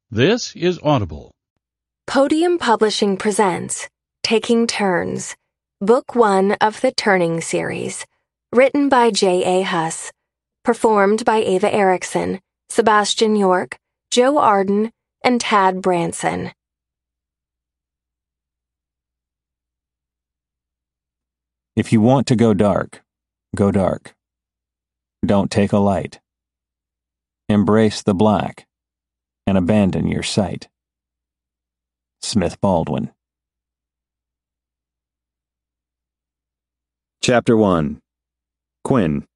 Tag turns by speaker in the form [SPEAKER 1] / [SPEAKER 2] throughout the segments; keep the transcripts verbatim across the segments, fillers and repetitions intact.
[SPEAKER 1] This is Audible.
[SPEAKER 2] Podium Publishing presents Taking Turns, Book One of the Turning series, written by J A. Huss, performed by Ava Erickson, Sebastian York, Joe Arden, and Tad Branson.
[SPEAKER 3] If you want to go dark, go dark. Don't take a light. Embrace the black and abandon your sight. Smith Baldwin. Chapter one. Quinn.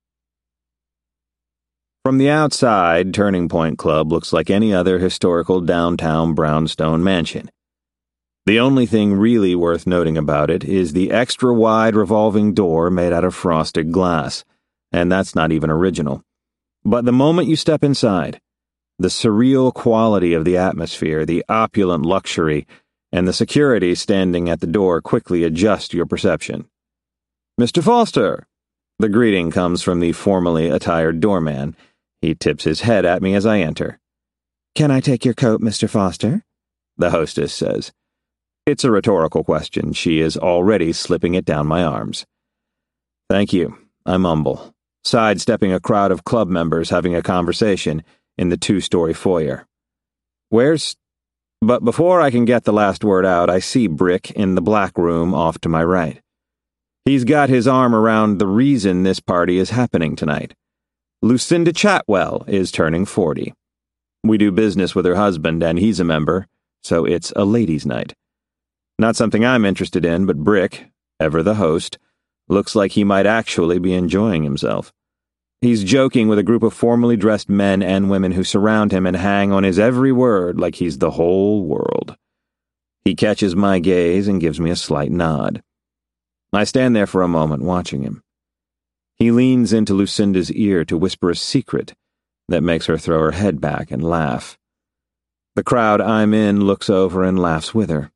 [SPEAKER 3] From the outside, Turning Point Club looks like any other historical downtown brownstone mansion. The only thing really worth noting about it is the extra-wide revolving door made out of frosted glass, and that's not even original. But the moment you step inside, the surreal quality of the atmosphere, the opulent luxury, and the security standing at the door quickly adjust your perception. "Mister Foster!" The greeting comes from the formally attired doorman. He tips his head at me as I enter. "Can I take your coat, Mister Foster?" the hostess says. It's a rhetorical question. She is already slipping it down my arms. "Thank you," I mumble, sidestepping a crowd of club members having a conversation in the two-story foyer. Where's... But before I can get the last word out, I see Brick in the black room off to my right. He's got his arm around the reason this party is happening tonight. Lucinda Chatwell is turning forty. We do business with her husband, and he's a member, so it's a ladies' night. Not something I'm interested in, but Brick, ever the host, looks like he might actually be enjoying himself. He's joking with a group of formally dressed men and women who surround him and hang on his every word like he's the whole world. He catches my gaze and gives me a slight nod. I stand there for a moment watching him. He leans into Lucinda's ear to whisper a secret that makes her throw her head back and laugh. The crowd I'm in looks over and laughs with her.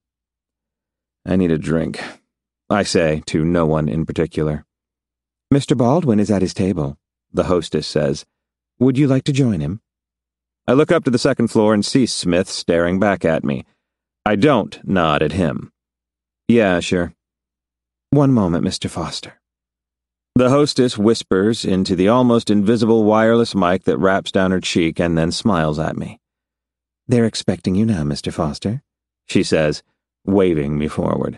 [SPEAKER 3] I need a drink, I say to no one in particular. "Mister Baldwin is at his table," the hostess says. "Would you like to join him?" I look up to the second floor and see Smith staring back at me. I don't nod at him. "Yeah, sure." "One moment, Mister Foster." The hostess whispers into the almost invisible wireless mic that wraps down her cheek and then smiles at me. "They're expecting you now, Mister Foster," she says, waving me forward.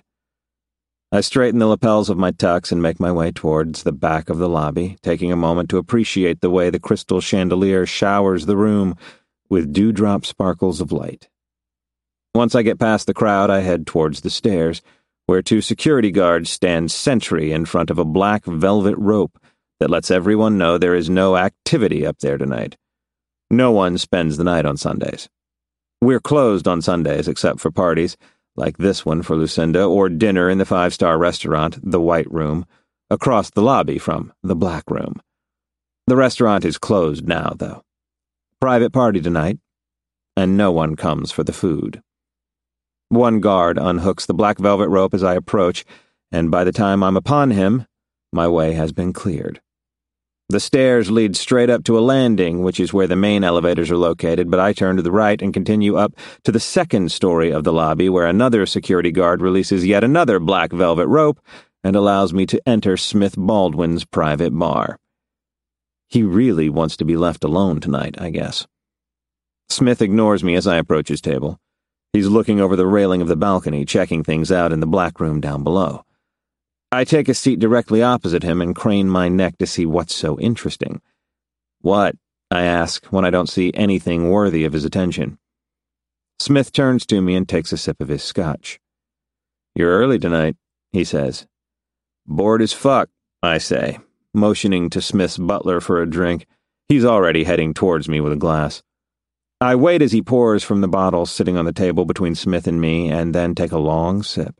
[SPEAKER 3] I straighten the lapels of my tux and make my way towards the back of the lobby, taking a moment to appreciate the way the crystal chandelier showers the room with dewdrop sparkles of light. Once I get past the crowd, I head towards the stairs, where two security guards stand sentry in front of a black velvet rope that lets everyone know there is no activity up there tonight. No one spends the night on Sundays. We're closed on Sundays except for parties, like this one for Lucinda, or dinner in the five-star restaurant, the White Room, across the lobby from the Black Room. The restaurant is closed now, though. Private party tonight, and no one comes for the food. One guard unhooks the black velvet rope as I approach, and by the time I'm upon him, my way has been cleared. The stairs lead straight up to a landing, which is where the main elevators are located, but I turn to the right and continue up to the second story of the lobby, where another security guard releases yet another black velvet rope and allows me to enter Smith Baldwin's private bar. He really wants to be left alone tonight, I guess. Smith ignores me as I approach his table. He's looking over the railing of the balcony, checking things out in the black room down below. I take a seat directly opposite him and crane my neck to see what's so interesting. "What?" I ask when I don't see anything worthy of his attention. Smith turns to me and takes a sip of his scotch. "You're early tonight," he says. "Bored as fuck," I say, motioning to Smith's butler for a drink. He's already heading towards me with a glass. I wait as he pours from the bottle sitting on the table between Smith and me, and then take a long sip.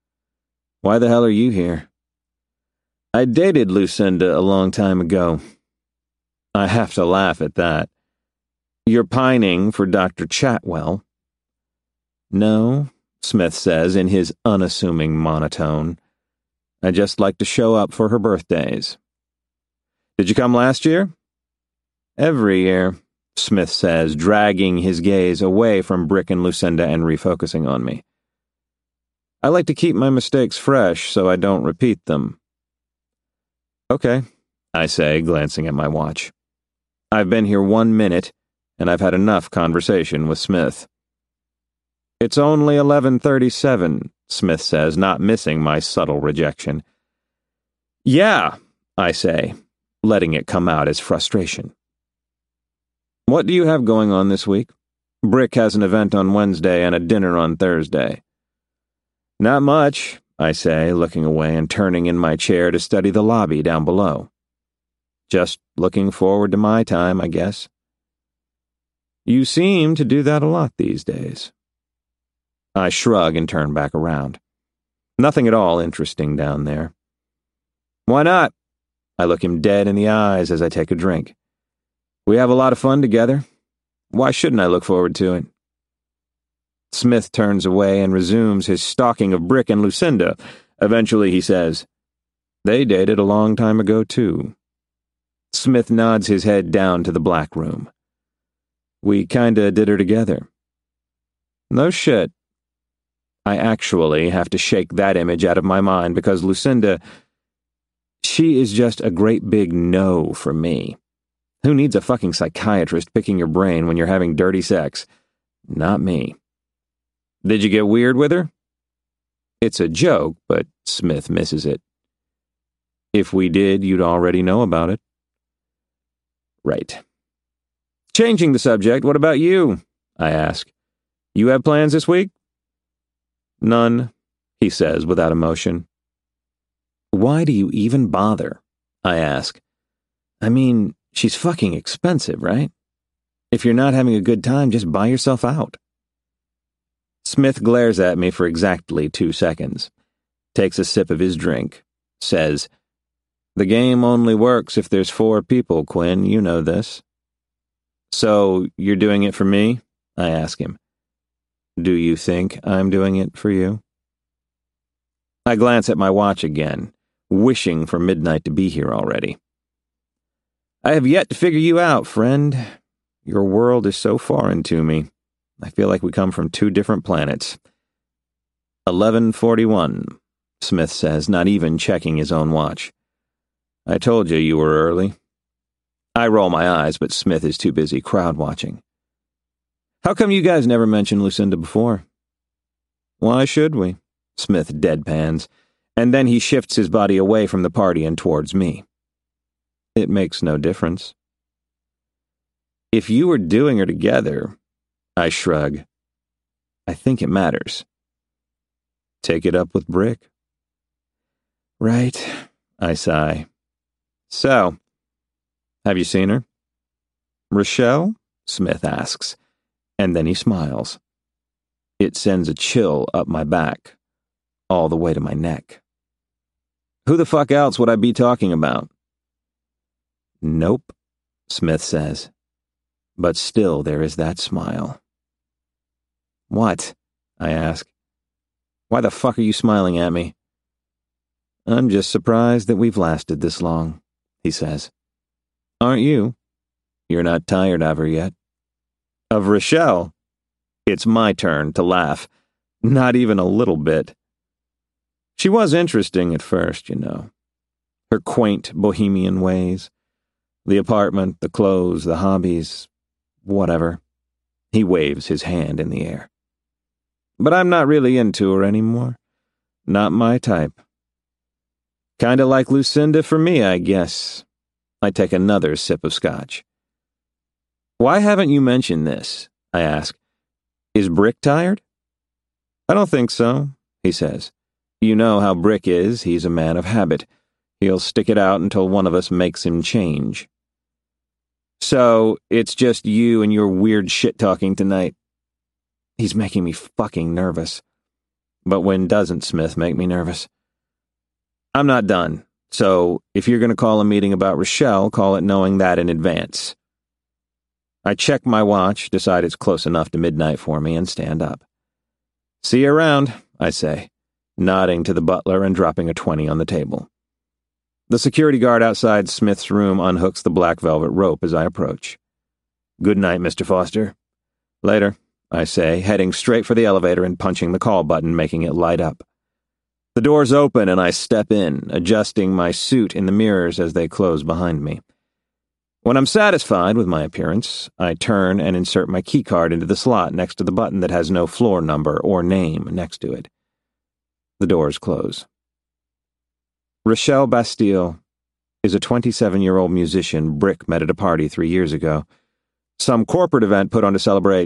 [SPEAKER 3] "Why the hell are you here?" "I dated Lucinda a long time ago." I have to laugh at that. "You're pining for Doctor Chatwell." "No," Smith says in his unassuming monotone. "I just like to show up for her birthdays." "Did you come last year?" "Every year. Smith says, dragging his gaze away from Brick and Lucinda and refocusing on me. I like to keep my mistakes fresh so I don't repeat them. Okay, I say, glancing at my watch. I've been here one minute, and I've had enough conversation with Smith. It's only eleven thirty-seven, Smith says, not missing my subtle rejection. Yeah, I say, letting it come out as frustration. What do you have going on this week? Brick has an event on Wednesday and a dinner on Thursday. Not much, I say, looking away and turning in my chair to study the lobby down below. Just looking forward to my time, I guess. You seem to do that a lot these days. I shrug and turn back around. Nothing at all interesting down there. Why not? I look him dead in the eyes as I take a drink. We have a lot of fun together. Why shouldn't I look forward to it? Smith turns away and resumes his stalking of Brick and Lucinda. Eventually he says, They dated a long time ago, too. Smith nods his head down to the black room. We kinda did her together. No shit. I actually have to shake that image out of my mind because Lucinda, she is just a great big no for me. Who needs a fucking psychiatrist picking your brain when you're having dirty sex? Not me. Did you get weird with her? It's a joke, but Smith misses it. If we did, you'd already know about it. Right. Changing the subject, what about you? I ask. You have plans this week? None, he says without emotion. Why do you even bother? I ask. I mean, she's fucking expensive, right? If you're not having a good time, just buy yourself out. Smith glares at me for exactly two seconds, takes a sip of his drink, says, The game only works if there's four people, Quinn, you know this. So, you're doing it for me? I ask him. Do you think I'm doing it for you? I glance at my watch again, wishing for midnight to be here already. I have yet to figure you out, friend. Your world is so foreign to me. I feel like we come from two different planets. eleven forty-one, Smith says, not even checking his own watch. I told you you were early. I roll my eyes, but Smith is too busy crowd-watching. How come you guys never mentioned Lucinda before? Why should we? Smith deadpans, and then he shifts his body away from the party and towards me. It makes no difference. If you were doing her together, I shrug. I think it matters. Take it up with Brick. Right, I sigh. So, have you seen her? Rochelle? Smith asks, and then he smiles. It sends a chill up my back, all the way to my neck. Who the fuck else would I be talking about? Nope, Smith says. But still there is that smile. What? I ask. Why the fuck are you smiling at me? I'm just surprised that we've lasted this long, he says. Aren't you? You're not tired of her yet. Of Rochelle? It's my turn to laugh. Not even a little bit. She was interesting at first, you know. Her quaint bohemian ways. The apartment, the clothes, the hobbies, whatever. He waves his hand in the air. But I'm not really into her anymore. Not my type. Kinda like Lucinda for me, I guess. I take another sip of scotch. Why haven't you mentioned this? I ask. Is Brick tired? I don't think so, he says. You know how Brick is. He's a man of habit. He'll stick it out until one of us makes him change. So, it's just you and your weird shit-talking tonight. He's making me fucking nervous. But when doesn't Smith make me nervous? I'm not done, so if you're going to call a meeting about Rochelle, call it knowing that in advance. I check my watch, decide it's close enough to midnight for me, and stand up. See you around, I say, nodding to the butler and dropping a twenty on the table. The security guard outside Smith's room unhooks the black velvet rope as I approach. Good night, Mister Foster. Later, I say, heading straight for the elevator and punching the call button, making it light up. The doors open and I step in, adjusting my suit in the mirrors as they close behind me. When I'm satisfied with my appearance, I turn and insert my keycard into the slot next to the button that has no floor number or name next to it. The doors close. Rochelle Bastille is a twenty-seven-year-old musician Brick met at a party three years ago. Some corporate event put on to celebrate...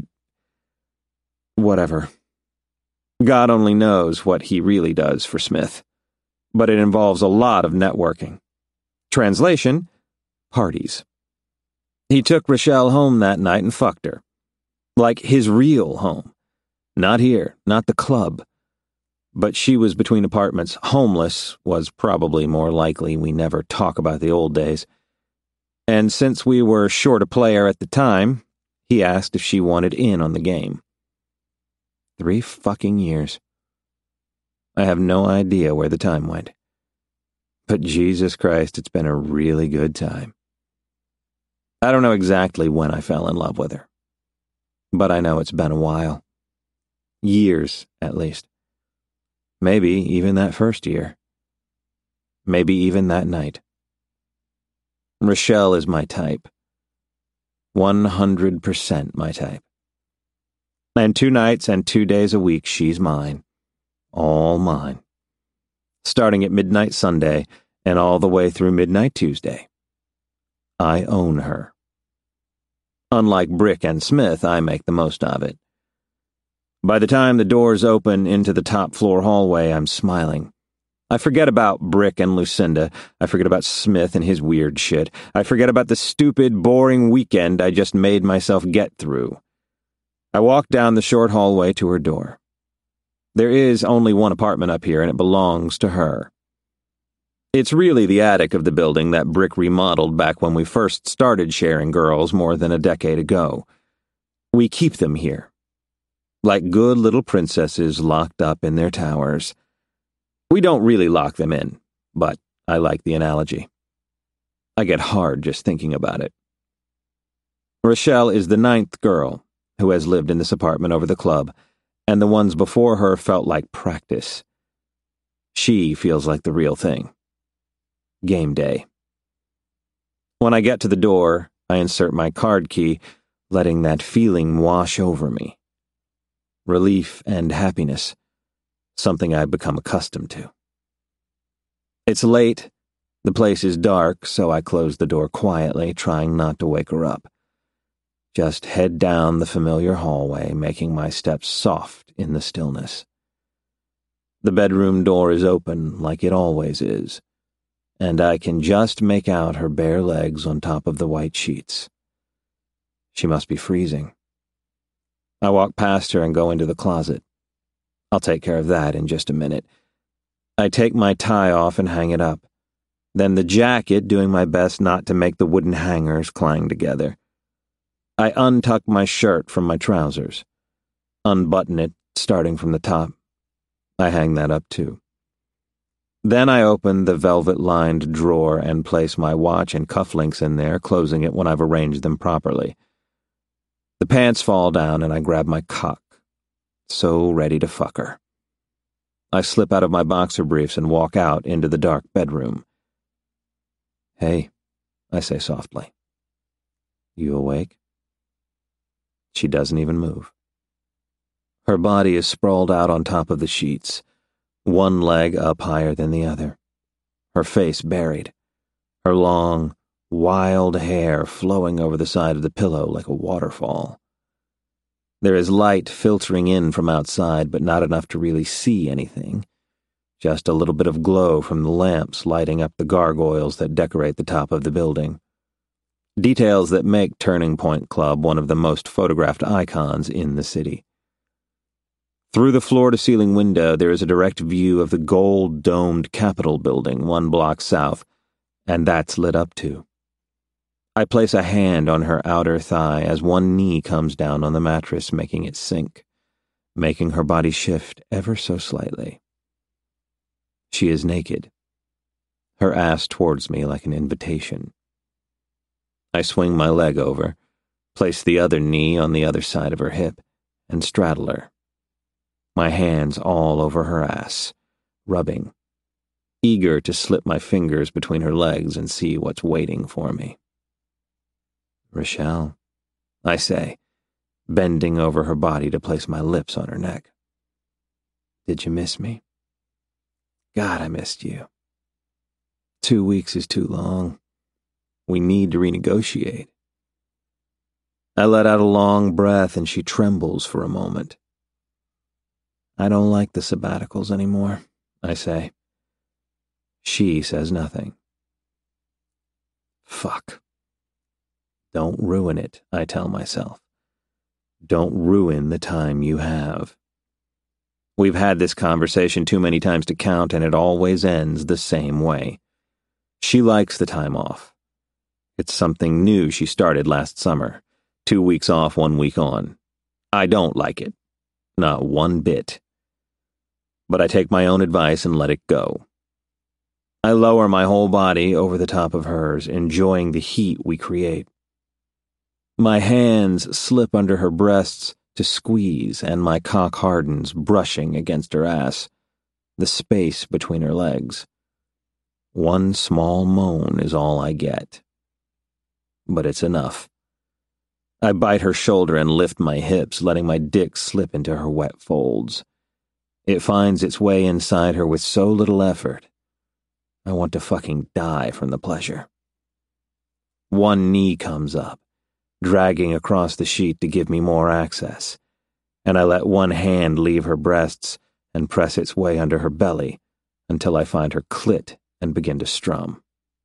[SPEAKER 3] whatever. God only knows what he really does for Smith. But it involves a lot of networking. Translation, parties. He took Rochelle home that night and fucked her. Like his real home. Not here, not the club. But she was between apartments. Homeless was probably more likely. We never talk about the old days. And since we were short a player at the time, he asked if she wanted in on the game. Three fucking years. I have no idea where the time went. But Jesus Christ, it's been a really good time. I don't know exactly when I fell in love with her. But I know it's been a while. Years, at least. Maybe even that first year. Maybe even that night. Rochelle is my type. One hundred percent my type. And two nights and two days a week she's mine. All mine. Starting at midnight Sunday and all the way through midnight Tuesday. I own her. Unlike Brick and Smith, I make the most of it. By the time the doors open into the top floor hallway, I'm smiling. I forget about Brick and Lucinda. I forget about Smith and his weird shit. I forget about the stupid, boring weekend I just made myself get through. I walk down the short hallway to her door. There is only one apartment up here, and it belongs to her. It's really the attic of the building that Brick remodeled back when we first started sharing girls more than a decade ago. We keep them here. Like good little princesses locked up in their towers. We don't really lock them in, but I like the analogy. I get hard just thinking about it. Rochelle is the ninth girl who has lived in this apartment over the club, and the ones before her felt like practice. She feels like the real thing. Game day. When I get to the door, I insert my card key, letting that feeling wash over me. Relief and happiness, something I've become accustomed to. It's late, the place is dark, so I close the door quietly, trying not to wake her up. Just head down the familiar hallway, making my steps soft in the stillness. The bedroom door is open, like it always is, and I can just make out her bare legs on top of the white sheets. She must be freezing. I walk past her and go into the closet. I'll take care of that in just a minute. I take my tie off and hang it up. Then the jacket, doing my best not to make the wooden hangers clang together. I untuck my shirt from my trousers. Unbutton it, starting from the top. I hang that up too. Then I open the velvet-lined drawer and place my watch and cufflinks in there, closing it when I've arranged them properly. The pants fall down and I grab my cock, so ready to fuck her. I slip out of my boxer briefs and walk out into the dark bedroom. Hey, I say softly. You awake? She doesn't even move. Her body is sprawled out on top of the sheets, one leg up higher than the other, her face buried, her long, wild hair flowing over the side of the pillow like a waterfall. There is light filtering in from outside, but not enough to really see anything. Just a little bit of glow from the lamps lighting up the gargoyles that decorate the top of the building. Details that make Turning Point Club one of the most photographed icons in the city. Through the floor-to-ceiling window, there is a direct view of the gold-domed Capitol building one block south, and that's lit up too. I place a hand on her outer thigh as one knee comes down on the mattress, making it sink, making her body shift ever so slightly. She is naked, her ass towards me like an invitation. I swing my leg over, place the other knee on the other side of her hip, and straddle her. My hands all over her ass, rubbing, eager to slip my fingers between her legs and see what's waiting for me. "Rochelle," I say, bending over her body to place my lips on her neck. "Did you miss me?" "God, I missed you. Two weeks is too long. We need to renegotiate." I let out a long breath and she trembles for a moment. "I don't like the sabbaticals anymore," I say. She says nothing. Fuck. Don't ruin it, I tell myself. Don't ruin the time you have. We've had this conversation too many times to count, and it always ends the same way. She likes the time off. It's something new she started last summer. Two weeks off, one week on. I don't like it. Not one bit. But I take my own advice and let it go. I lower my whole body over the top of hers, enjoying the heat we create. My hands slip under her breasts to squeeze, and my cock hardens, brushing against her ass, the space between her legs. One small moan is all I get. But it's enough. I bite her shoulder and lift my hips, letting my dick slip into her wet folds. It finds its way inside her with so little effort. I want to fucking die from the pleasure. One knee comes up, dragging across the sheet to give me more access, and I let one hand leave her breasts and press its way under her belly until I find her clit and begin to strum.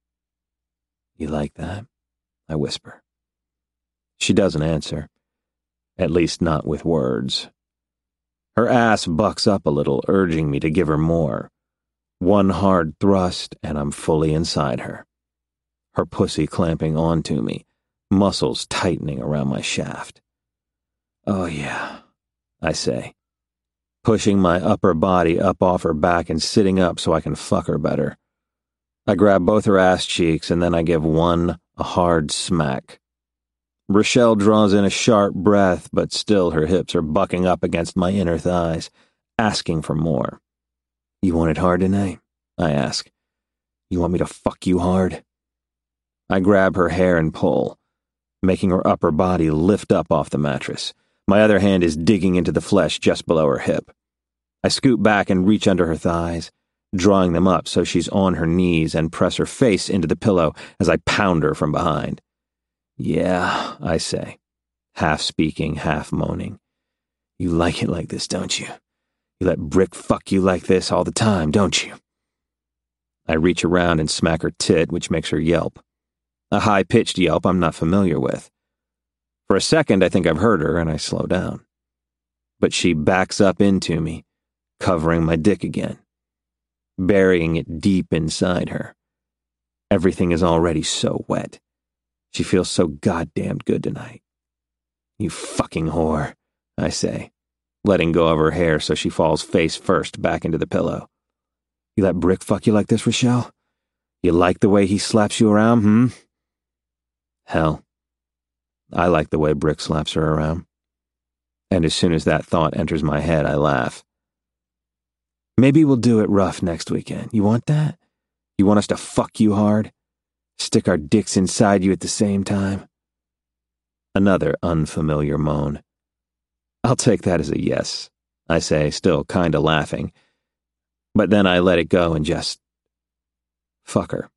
[SPEAKER 3] "You like that?" I whisper. She doesn't answer, at least not with words. Her ass bucks up a little, urging me to give her more. One hard thrust, and I'm fully inside her. Her pussy clamping onto me, muscles tightening around my shaft. "Oh yeah," I say, pushing my upper body up off her back and sitting up so I can fuck her better. I grab both her ass cheeks, and then I give one a hard smack. Rochelle draws in a sharp breath, but still her hips are bucking up against my inner thighs, asking for more. "You want it hard tonight?" I ask. "You want me to fuck you hard?" I grab her hair and pull, making her upper body lift up off the mattress. My other hand is digging into the flesh just below her hip. I scoot back and reach under her thighs, drawing them up so she's on her knees, and press her face into the pillow as I pound her from behind. "Yeah," I say, half speaking, half moaning. "You like it like this, don't you? You let Brick fuck you like this all the time, don't you?" I reach around and smack her tit, which makes her yelp. A high-pitched yelp I'm not familiar with. For a second, I think I've heard her, and I slow down. But she backs up into me, covering my dick again, burying it deep inside her. Everything is already so wet. She feels so goddamned good tonight. "You fucking whore," I say, letting go of her hair so she falls face first back into the pillow. "You let Brick fuck you like this, Rochelle? You like the way he slaps you around, hmm?" Hell, I like the way Brick slaps her around. And as soon as that thought enters my head, I laugh. "Maybe we'll do it rough next weekend. You want that? You want us to fuck you hard? Stick our dicks inside you at the same time?" Another unfamiliar moan. "I'll take that as a yes," I say, still kinda laughing. But then I let it go and just fuck her.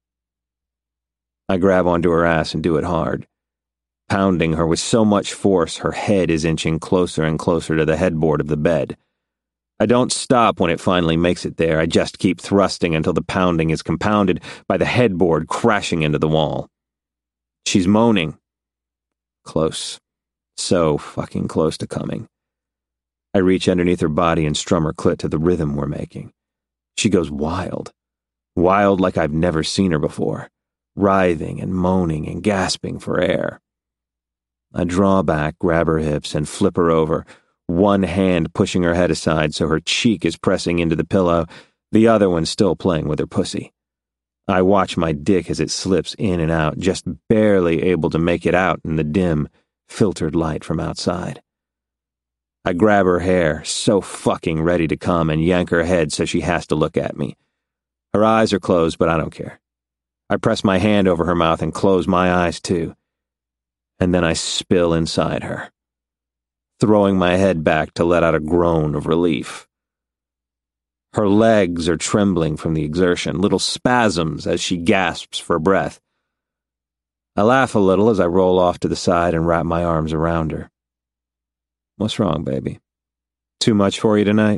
[SPEAKER 3] I grab onto her ass and do it hard, pounding her with so much force her head is inching closer and closer to the headboard of the bed. I don't stop when it finally makes it there. I just keep thrusting until the pounding is compounded by the headboard crashing into the wall. She's moaning. Close. So fucking close to coming. I reach underneath her body and strum her clit to the rhythm we're making. She goes wild. Wild like I've never seen her before, writhing and moaning and gasping for air. I draw back, grab her hips, and flip her over, one hand pushing her head aside so her cheek is pressing into the pillow, the other one still playing with her pussy. I watch my dick as it slips in and out, just barely able to make it out in the dim, filtered light from outside. I grab her hair, so fucking ready to come, and yank her head so she has to look at me. Her eyes are closed, but I don't care. I press my hand over her mouth and close my eyes too. And then I spill inside her, throwing my head back to let out a groan of relief. Her legs are trembling from the exertion, little spasms as she gasps for breath. I laugh a little as I roll off to the side and wrap my arms around her. What's wrong, baby? Too much for you tonight?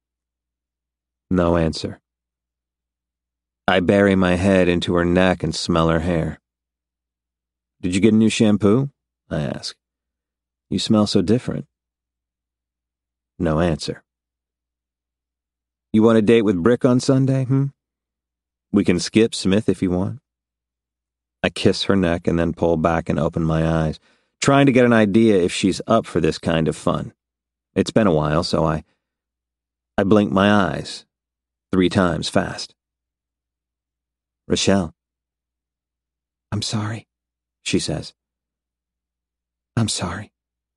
[SPEAKER 3] No answer. I bury my head into her neck and smell her hair. Did you get a new shampoo? I ask. You smell so different. No answer. You want a date with Brick on Sunday, hmm? We can skip Smith if you want. I kiss her neck and then pull back and open my eyes, trying to get an idea if she's up for this kind of fun. It's been a while, so I... I blink my eyes, three times fast. Rochelle. I'm sorry, she says. I'm sorry.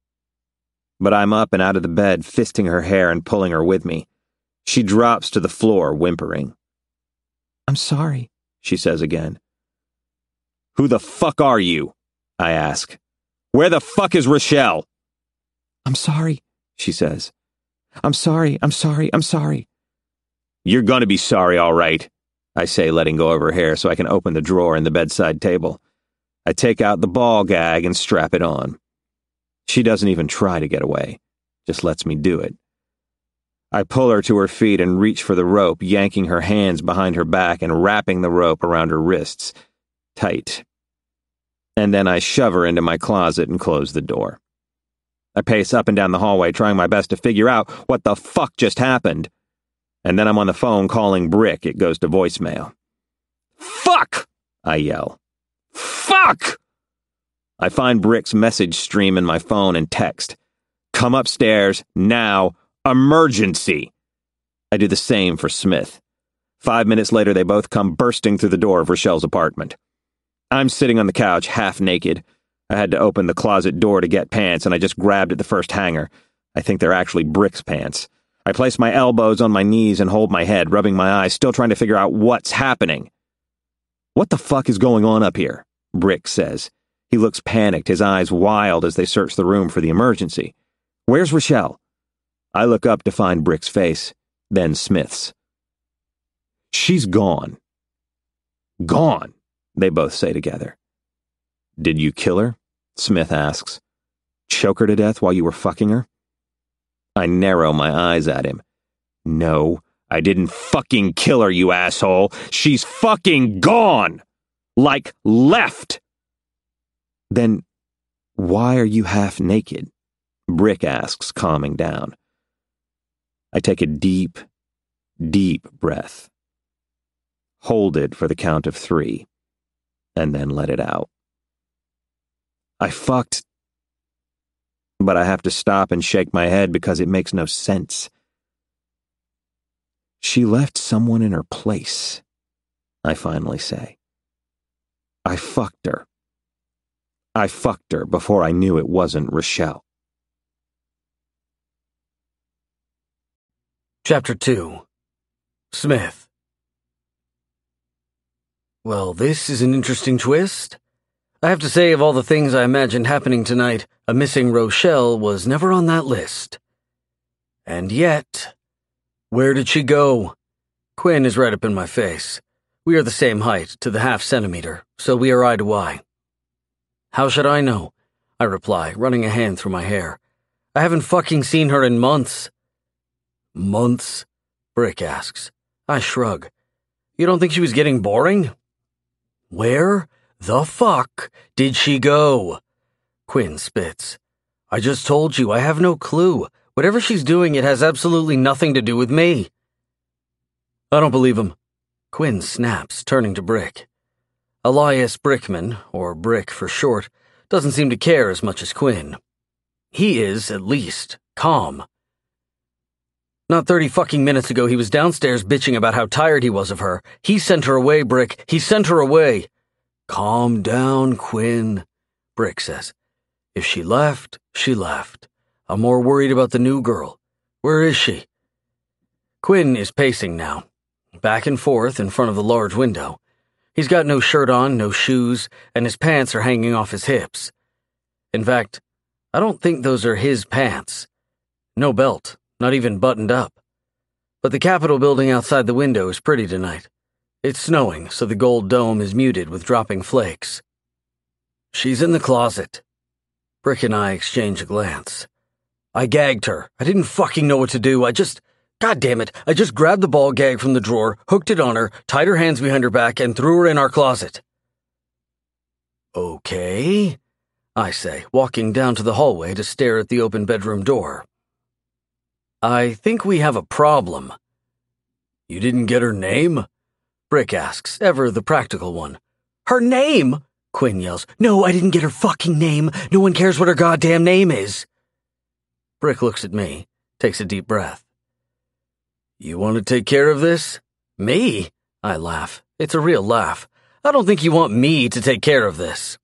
[SPEAKER 3] But I'm up and out of the bed, fisting her hair and pulling her with me. She drops to the floor, whimpering. I'm sorry, she says again. Who the fuck are you? I ask. Where the fuck is Rochelle? I'm sorry, she says. I'm sorry, I'm sorry, I'm sorry. You're gonna be sorry, all right, I say, letting go of her hair so I can open the drawer in the bedside table. I take out the ball gag and strap it on. She doesn't even try to get away, just lets me do it. I pull her to her feet and reach for the rope, yanking her hands behind her back and wrapping the rope around her wrists, tight. And then I shove her into my closet and close the door. I pace up and down the hallway, trying my best to figure out what the fuck just happened. And then I'm on the phone calling Brick. It goes to voicemail. Fuck! I yell. Fuck! I find Brick's message stream in my phone and text. Come upstairs, now, emergency! I do the same for Smith. Five minutes later, they both come bursting through the door of Rochelle's apartment. I'm sitting on the couch, half naked. I had to open the closet door to get pants, and I just grabbed at the first hanger. I think they're actually Brick's pants. I place my elbows on my knees and hold my head, rubbing my eyes, still trying to figure out what's happening. What the fuck is going on up here? Brick says. He looks panicked, his eyes wild as they search the room for the emergency. Where's Rochelle? I look up to find Brick's face, then Smith's. She's gone. Gone, they both say together. Did you kill her? Smith asks. Choke her to death while you were fucking her? I narrow my eyes at him. No, I didn't fucking kill her, you asshole. She's fucking gone! Like, left! Then, why are you half naked? Brick asks, calming down. I take a deep, deep breath. Hold it for the count of three, and then let it out. I fucked, but I have to stop and shake my head because it makes no sense. She left someone in her place, I finally say. I fucked her. I fucked her before I knew it wasn't Rochelle.
[SPEAKER 1] Chapter two. Smith. Well, this is an interesting twist. I have to say, of all the things I imagined happening tonight, a missing Rochelle was never on that list. And yet, where did she go? Quinn is right up in my face. We are the same height, to the half centimeter, so we are eye to eye. How should I know? I reply, running a hand through my hair. I haven't fucking seen her in months. Months? Brick asks. I shrug. You don't think she was getting boring? Where the fuck did she go? Quinn spits. I just told you, I have no clue. Whatever she's doing, it has absolutely nothing to do with me. I don't believe him. Quinn snaps, turning to Brick. Elias Brickman, or Brick for short, doesn't seem to care as much as Quinn. He is, at least, calm. Not thirty fucking minutes ago he was downstairs bitching about how tired he was of her. He sent her away, Brick. He sent her away. Calm down, Quinn, Brick says. If she left, she left. I'm more worried about the new girl. Where is she? Quinn is pacing now, back and forth in front of the large window. He's got no shirt on, no shoes, and his pants are hanging off his hips. In fact, I don't think those are his pants. No belt, not even buttoned up. But the Capitol building outside the window is pretty tonight. It's snowing, so the gold dome is muted with dropping flakes. She's in the closet. Brick and I exchange a glance. I gagged her. I didn't fucking know what to do. I just... God damn it, I just grabbed the ball gag from the drawer, hooked it on her, tied her hands behind her back, and threw her in our closet. Okay, I say, walking down to the hallway to stare at the open bedroom door. I think we have a problem. You didn't get her name? Brick asks, ever the practical one. Her name? Quinn yells. No, I didn't get her fucking name. No one cares what her goddamn name is. Brick looks at me, takes a deep breath. You want to take care of this? Me? I laugh. It's a real laugh. I don't think you want me to take care of this.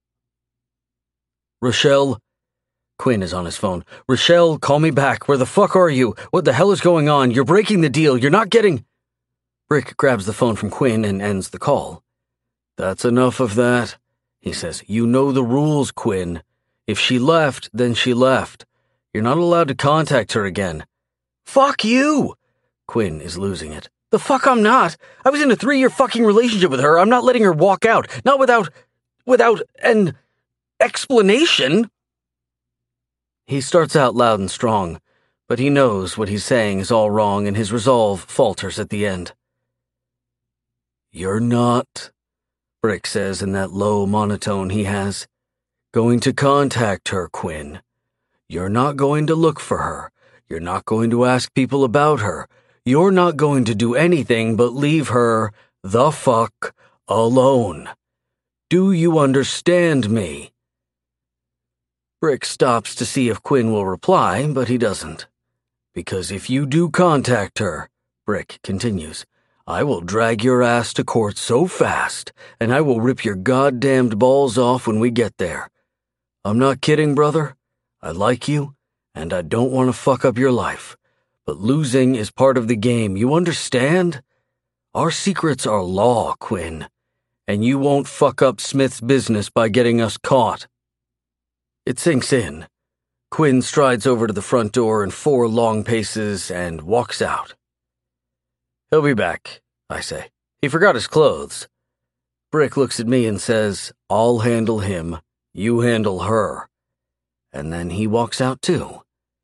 [SPEAKER 1] Rochelle? Quinn is on his phone. Rochelle, call me back. Where the fuck are you? What the hell is going on? You're breaking the deal. You're not getting... Brick grabs the phone from Quinn and ends the call. That's enough of that, he says. You know the rules, Quinn. If she left, then she left. You're not allowed to contact her again. Fuck you! Quinn is losing it. The fuck I'm not. I was in a three-year fucking relationship with her. I'm not letting her walk out. Not without... without an... explanation. He starts out loud and strong, but he knows what he's saying is all wrong and his resolve falters at the end. You're not, Brick says in that low monotone he has, going to contact her, Quinn. You're not going to look for her. You're not going to ask people about her. You're not going to do anything but leave her the fuck alone. Do you understand me? Brick stops to see if Quinn will reply, but he doesn't. Because if you do contact her, Brick continues, I will drag your ass to court so fast, and I will rip your goddamned balls off when we get there. I'm not kidding, brother. I like you, and I don't want to fuck up your life. But losing is part of the game, you understand? Our secrets are law, Quinn, and you won't fuck up Smith's business by getting us caught. It sinks in. Quinn strides over to the front door in four long paces and walks out. He'll be back, I say. He forgot his clothes. Brick looks at me and says, I'll handle him, you handle her. And then he walks out too.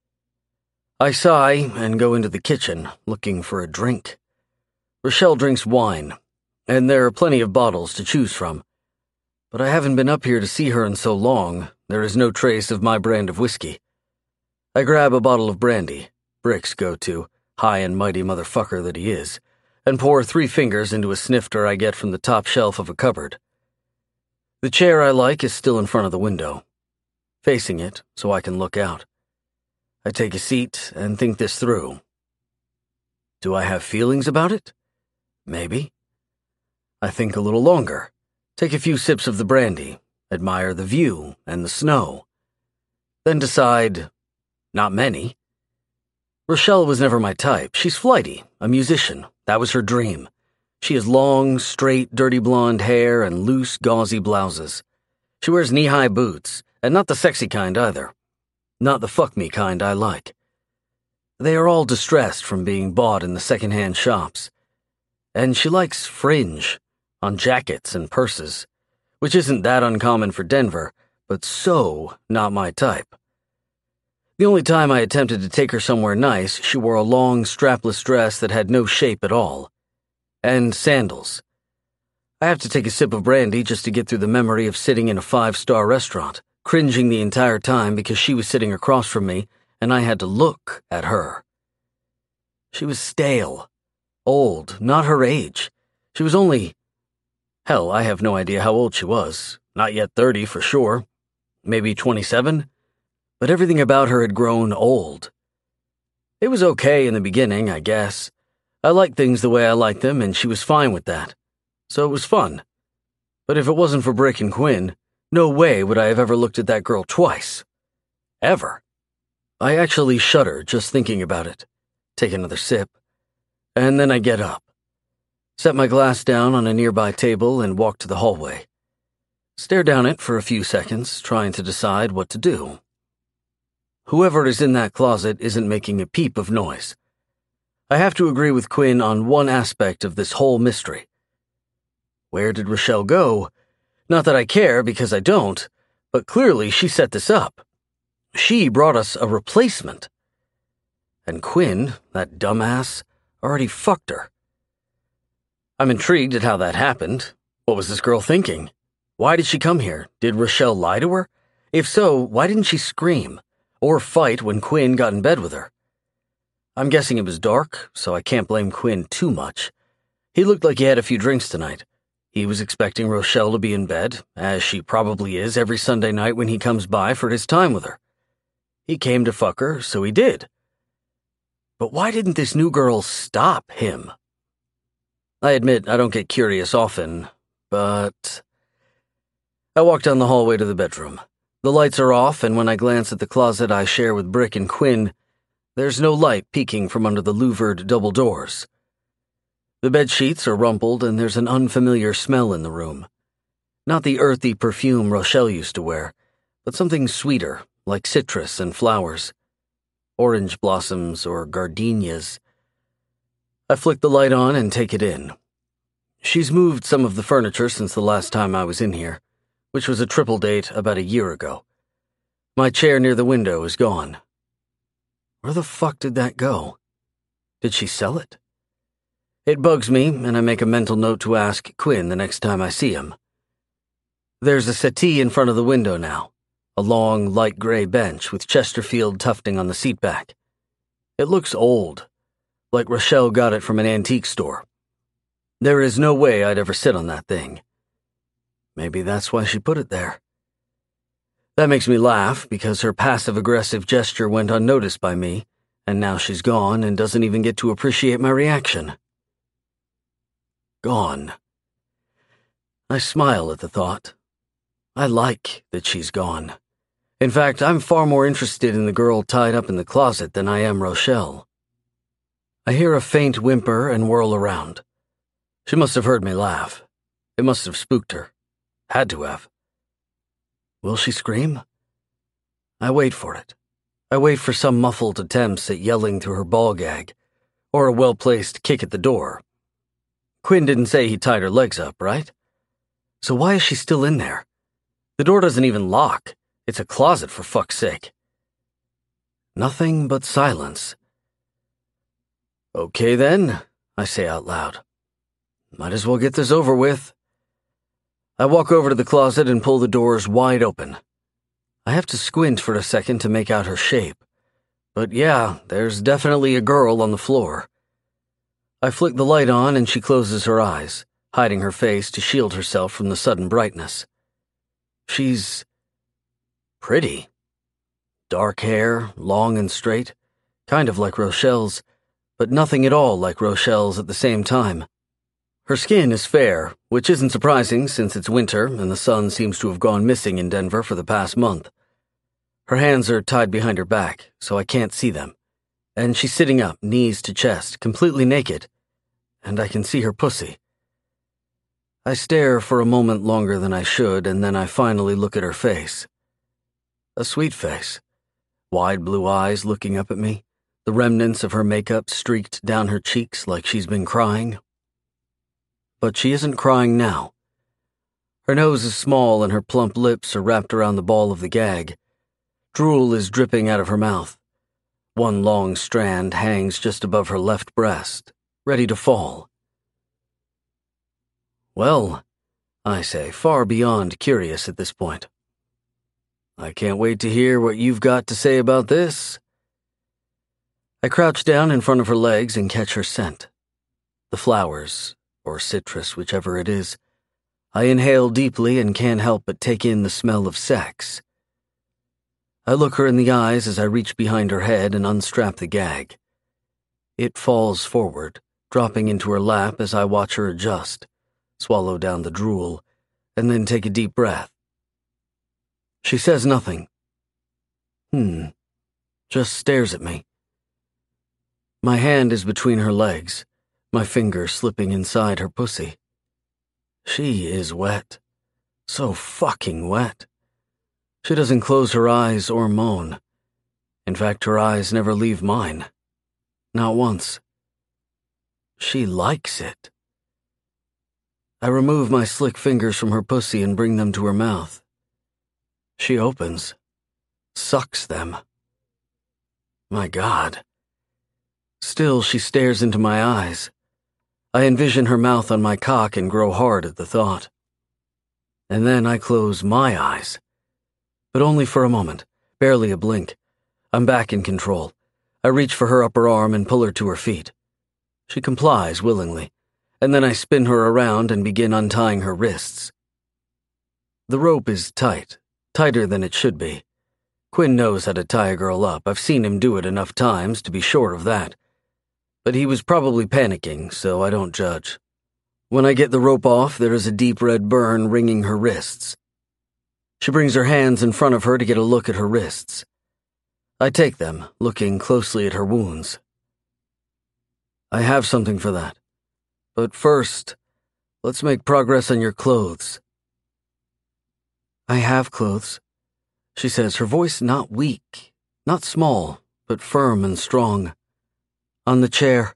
[SPEAKER 1] I sigh and go into the kitchen, looking for a drink. Rochelle drinks wine, and there are plenty of bottles to choose from. But I haven't been up here to see her in so long, there is no trace of my brand of whiskey. I grab a bottle of brandy, Brick's go-to, high and mighty motherfucker that he is, and pour three fingers into a snifter I get from the top shelf of a cupboard. The chair I like is still in front of the window, facing it so I can look out. I take a seat and think this through. Do I have feelings about it? Maybe. I think a little longer, take a few sips of the brandy, admire the view and the snow, then decide, not many. Rochelle was never my type. She's flighty, a musician. That was her dream. She has long, straight, dirty blonde hair and loose, gauzy blouses. She wears knee-high boots, and not the sexy kind either. Not the fuck-me kind I like. They are all distressed from being bought in the second-hand shops. And she likes fringe on jackets and purses, which isn't that uncommon for Denver, but so not my type. The only time I attempted to take her somewhere nice, she wore a long, strapless dress that had no shape at all. And sandals. I have to take a sip of brandy just to get through the memory of sitting in a five-star restaurant, cringing the entire time because she was sitting across from me, and I had to look at her. She was stale. Old, not her age. She was only... Hell, I have no idea how old she was. Not yet thirty, for sure. Maybe twenty-seven? But everything about her had grown old. It was okay in the beginning, I guess. I liked things the way I liked them, and she was fine with that. So it was fun. But if it wasn't for Brick and Quinn, No way would I have ever looked at that girl twice. Ever. I actually shudder just thinking about it. Take another sip. And then I get up. Set my glass down on a nearby table and walk to the hallway. Stare down it for a few seconds, trying to decide what to do. Whoever is in that closet isn't making a peep of noise. I have to agree with Quinn on one aspect of this whole mystery. Where did Rochelle go? Not that I care, because I don't, but clearly she set this up. She brought us a replacement. And Quinn, that dumbass, already fucked her. I'm intrigued at how that happened. What was this girl thinking? Why did she come here? Did Rochelle lie to her? If so, why didn't she scream or fight when Quinn got in bed with her? I'm guessing it was dark, so I can't blame Quinn too much. He looked like he had a few drinks tonight. He was expecting Rochelle to be in bed, as she probably is every Sunday night when he comes by for his time with her. He came to fuck her, so he did. But why didn't this new girl stop him? I admit I don't get curious often, but... I walk down the hallway to the bedroom. The lights are off, and when I glance at the closet I share with Brick and Quinn, there's no light peeking from under the louvered double doors. The bed sheets are rumpled, and there's an unfamiliar smell in the room. Not the earthy perfume Rochelle used to wear, but something sweeter, like citrus and flowers. Orange blossoms or gardenias. I flick the light on and take it in. She's moved some of the furniture since the last time I was in here, which was a triple date about a year ago. My chair near the window is gone. Where the fuck did that go? Did she sell it? It bugs me, and I make a mental note to ask Quinn the next time I see him. There's a settee in front of the window now, a long, light gray bench with Chesterfield tufting on the seatback. It looks old, like Rochelle got it from an antique store. There is no way I'd ever sit on that thing. Maybe that's why she put it there. That makes me laugh, because her passive-aggressive gesture went unnoticed by me, and now she's gone and doesn't even get to appreciate my reaction. Gone. I smile at the thought. I like that she's gone. In fact, I'm far more interested in the girl tied up in the closet than I am Rochelle. I hear a faint whimper and whirl around. She must have heard me laugh. It must have spooked her. Had to have. Will she scream? I wait for it. I wait for some muffled attempts at yelling through her ball gag, or a well-placed kick at the door. Quinn didn't say he tied her legs up, right? So why is she still in there? The door doesn't even lock. It's a closet, for fuck's sake. Nothing but silence. Okay then, I say out loud. Might as well get this over with. I walk over to the closet and pull the doors wide open. I have to squint for a second to make out her shape. But yeah, there's definitely a girl on the floor. I flick the light on and she closes her eyes, hiding her face to shield herself from the sudden brightness. She's pretty. Dark hair, long and straight, kind of like Rochelle's, but nothing at all like Rochelle's at the same time. Her skin is fair, which isn't surprising since it's winter and the sun seems to have gone missing in Denver for the past month. Her hands are tied behind her back, so I can't see them, and she's sitting up, knees to chest, completely naked, and I can see her pussy. I stare for a moment longer than I should, and then I finally look at her face. A sweet face. Wide blue eyes looking up at me, the remnants of her makeup streaked down her cheeks like she's been crying. But she isn't crying now. Her nose is small and her plump lips are wrapped around the ball of the gag. Drool is dripping out of her mouth. One long strand hangs just above her left breast, ready to fall. Well, I say, far beyond curious at this point. I can't wait to hear what you've got to say about this. I crouch down in front of her legs and catch her scent. The flowers, or citrus, whichever it is. I inhale deeply and can't help but take in the smell of sex. I look her in the eyes as I reach behind her head and unstrap the gag. It falls forward, dropping into her lap as I watch her adjust, swallow down the drool, and then take a deep breath. She says nothing. Hmm. Just stares at me. My hand is between her legs, my finger slipping inside her pussy. She is wet. So fucking wet. She doesn't close her eyes or moan. In fact, her eyes never leave mine. Not once. She likes it. I remove my slick fingers from her pussy and bring them to her mouth. She opens, sucks them. My God. Still, she stares into my eyes. I envision her mouth on my cock and grow hard at the thought. And then I close my eyes. But only for a moment, barely a blink. I'm back in control. I reach for her upper arm and pull her to her feet. She complies willingly, and then I spin her around and begin untying her wrists. The rope is tight, tighter than it should be. Quinn knows how to tie a girl up. I've seen him do it enough times to be sure of that. But he was probably panicking, so I don't judge. When I get the rope off, there is a deep red burn ringing her wrists. She brings her hands in front of her to get a look at her wrists. I take them, looking closely at her wounds. I have something for that. But first, let's make progress on your clothes. I have clothes, she says, her voice not weak, not small, but firm and strong. On the chair.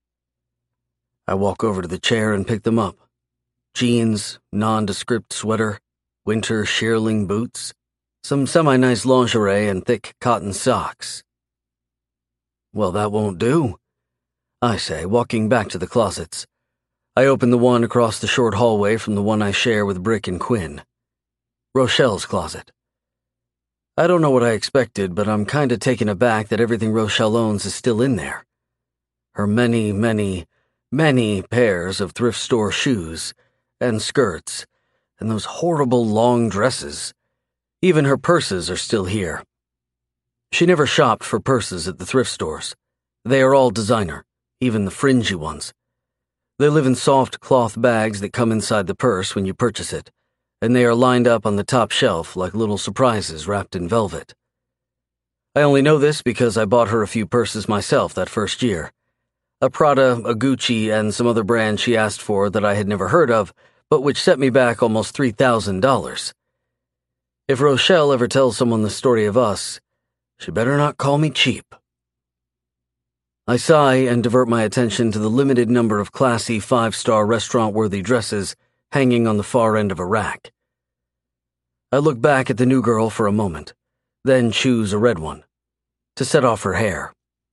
[SPEAKER 1] I walk over to the chair and pick them up. Jeans, nondescript sweater, winter shearling boots, some semi-nice lingerie, and thick cotton socks. Well, that won't do, I say, walking back to the closets. I open the one across the short hallway from the one I share with Brick and Quinn. Rochelle's closet. I don't know what I expected, but I'm kinda taken aback that everything Rochelle owns is still in there. Her many, many, many pairs of thrift store shoes, and skirts, and those horrible long dresses. Even her purses are still here. She never shopped for purses at the thrift stores. They are all designer, even the fringy ones. They live in soft cloth bags that come inside the purse when you purchase it, and they are lined up on the top shelf like little surprises wrapped in velvet. I only know this because I bought her a few purses myself that first year. A Prada, a Gucci, and some other brands she asked for that I had never heard of, but which set me back almost three thousand dollars. If Rochelle ever tells someone the story of us, she better not call me cheap. I sigh and divert my attention to the limited number of classy five-star restaurant-worthy dresses hanging on the far end of a rack. I look back at the new girl for a moment, then choose a red one, to set off her hair.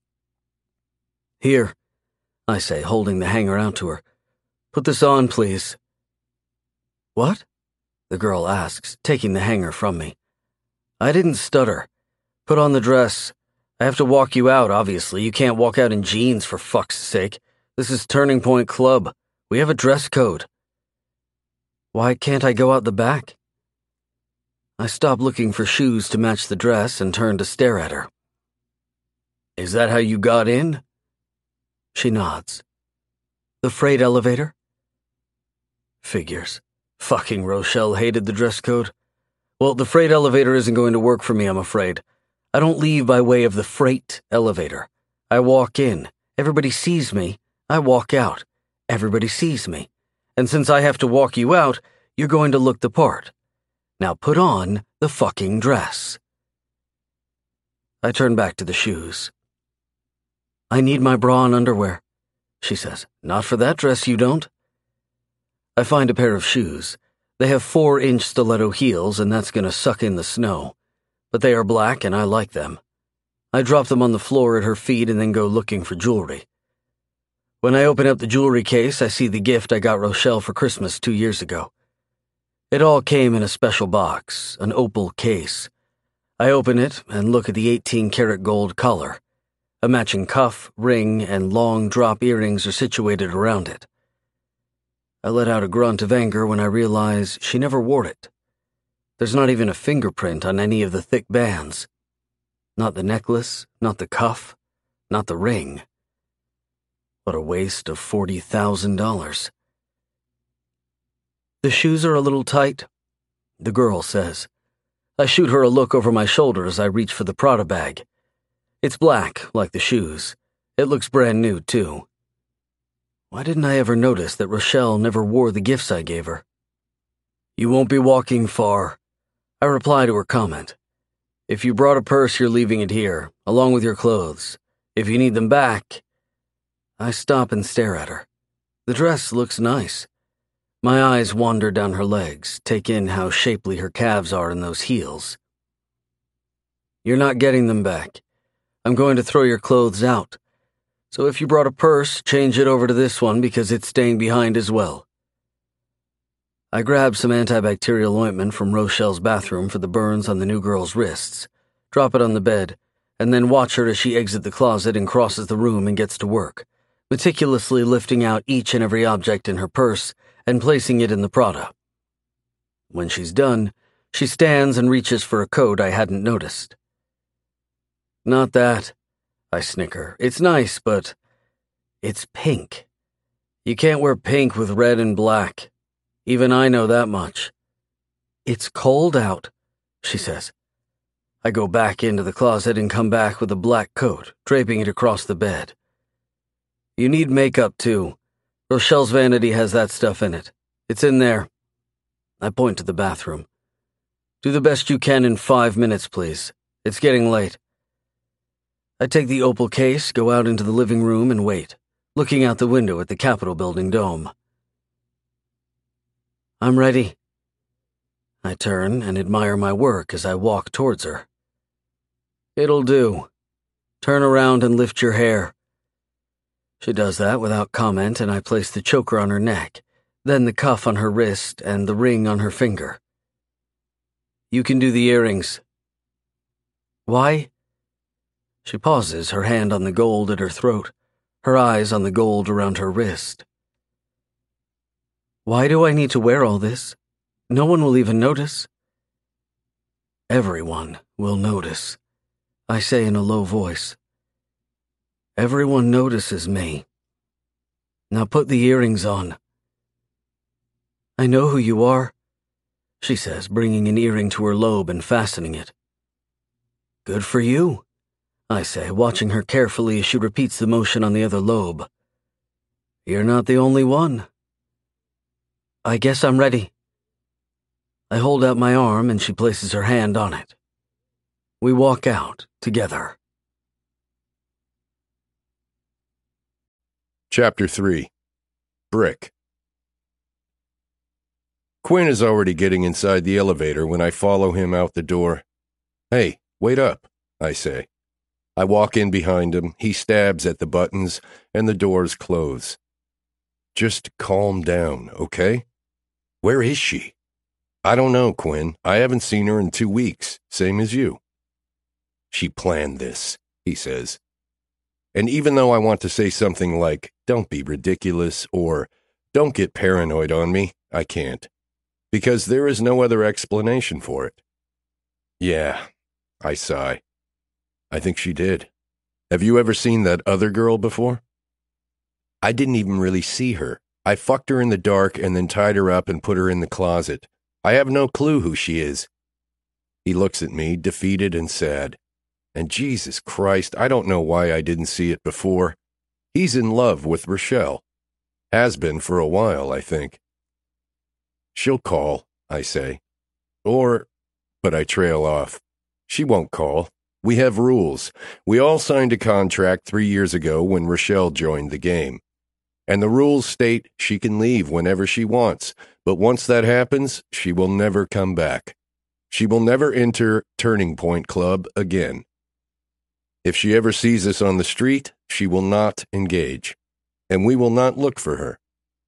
[SPEAKER 1] Here, I say, holding the hanger out to her. Put this on, please. What? The girl asks, taking the hanger from me. I didn't stutter. Put on the dress. I have to walk you out, obviously. You can't walk out in jeans, for fuck's sake. This is Turning Point Club. We have a dress code. Why can't I go out the back? I stop looking for shoes to match the dress and turn to stare at her. Is that how you got in? She nods. The freight elevator? Figures. Fucking Rochelle hated the dress code. Well, the freight elevator isn't going to work for me, I'm afraid. I don't leave by way of the freight elevator. I walk in. Everybody sees me. I walk out. Everybody sees me. And since I have to walk you out, you're going to look the part. Now put on the fucking dress. I turn back to the shoes. I need my bra and underwear, she says. Not for that dress, you don't. I find a pair of shoes. They have four-inch stiletto heels, and that's gonna suck in the snow. But they are black, and I like them. I drop them on the floor at her feet and then go looking for jewelry. When I open up the jewelry case, I see the gift I got Rochelle for Christmas two years ago. It all came in a special box, an opal case. I open it and look at the eighteen-karat gold collar. A matching cuff, ring, and long drop earrings are situated around it. I let out a grunt of anger when I realize she never wore it. There's not even a fingerprint on any of the thick bands. Not the necklace, not the cuff, not the ring. What a waste of forty thousand dollars. The shoes are a little tight, the girl says. I shoot her a look over my shoulder as I reach for the Prada bag. It's black, like the shoes. It looks brand new, too. Why didn't I ever notice that Rochelle never wore the gifts I gave her? You won't be walking far. I reply to her comment. If you brought a purse, you're leaving it here, along with your clothes. If you need them back... I stop and stare at her. The dress looks nice. My eyes wander down her legs, take in how shapely her calves are in those heels. You're not getting them back. I'm going to throw your clothes out. So if you brought a purse, change it over to this one because it's staying behind as well. I grab some antibacterial ointment from Rochelle's bathroom for the burns on the new girl's wrists, drop it on the bed, and then watch her as she exits the closet and crosses the room and gets to work, meticulously lifting out each and every object in her purse and placing it in the Prada. When she's done, she stands and reaches for a coat I hadn't noticed. Not that, I snicker. It's nice, but it's pink. You can't wear pink with red and black. Even I know that much. It's cold out, she says. I go back into the closet and come back with a black coat, draping it across the bed. You need makeup, too. Rochelle's vanity has that stuff in it. It's in there. I point to the bathroom. Do the best you can in five minutes, please. It's getting late. I take the opal case, go out into the living room, and wait, looking out the window at the Capitol building dome. I'm ready. I turn and admire my work as I walk towards her. It'll do. Turn around and lift your hair. She does that without comment, and I place the choker on her neck, then the cuff on her wrist and the ring on her finger. You can do the earrings. Why? She pauses, her hand on the gold at her throat, her eyes on the gold around her wrist. Why do I need to wear all this? No one will even notice. Everyone will notice, I say in a low voice. Everyone notices me. Now put the earrings on. I know who you are, she says, bringing an earring to her lobe and fastening it. Good for you, I say, watching her carefully as she repeats the motion on the other lobe. You're not the only one. I guess I'm ready. I hold out my arm and she places her hand on it. We walk out together.
[SPEAKER 4] Chapter three. Brick. Quinn is already getting inside the elevator when I follow him out the door. Hey, wait up, I say. I walk in behind him, he stabs at the buttons, and the doors close. Just calm down, okay? Where is she? I don't know, Quinn. I haven't seen her in two weeks, same as you. She planned this, he says. And even though I want to say something like, don't be ridiculous, or don't get paranoid on me, I can't. Because there is no other explanation for it. Yeah, I sigh. I think she did. Have you ever seen that other girl before? I didn't even really see her. I fucked her in the dark and then tied her up and put her in the closet. I have no clue who she is. He looks at me, defeated and sad. And Jesus Christ, I don't know why I didn't see it before. He's in love with Rochelle. Has been for a while, I think. She'll call, I say. Or, but I trail off. She won't call. We have rules. We all signed a contract three years ago when Rochelle joined the game. And the rules state she can leave whenever she wants, but once that happens, she will never come back. She will never enter Turning Point Club again. If she ever sees us on the street, she will not engage, and we will not look for her.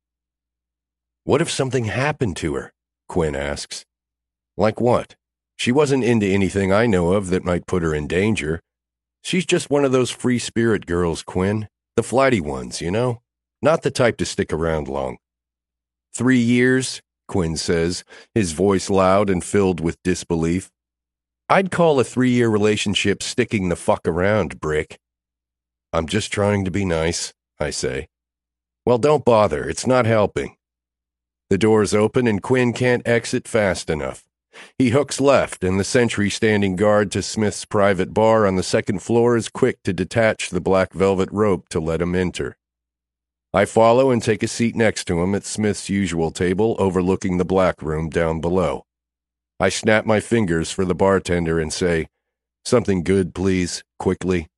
[SPEAKER 4] What if something happened to her? Quinn asks. Like what? She wasn't into anything I know of that might put her in danger. She's just one of those free spirit girls, Quinn. The flighty ones, you know? Not the type to stick around long. Three years, Quinn says, his voice loud and filled with disbelief. I'd call a three-year relationship sticking the fuck around, Brick. I'm just trying to be nice, I say. Well, don't bother. It's not helping. The doors open and Quinn can't exit fast enough. He hooks left, and the sentry standing guard to Smith's private bar on the second floor is quick to detach the black velvet rope to let him enter. I follow and take a seat next to him at Smith's usual table overlooking the black room down below. I snap my fingers for the bartender and say, "Something good, please, quickly."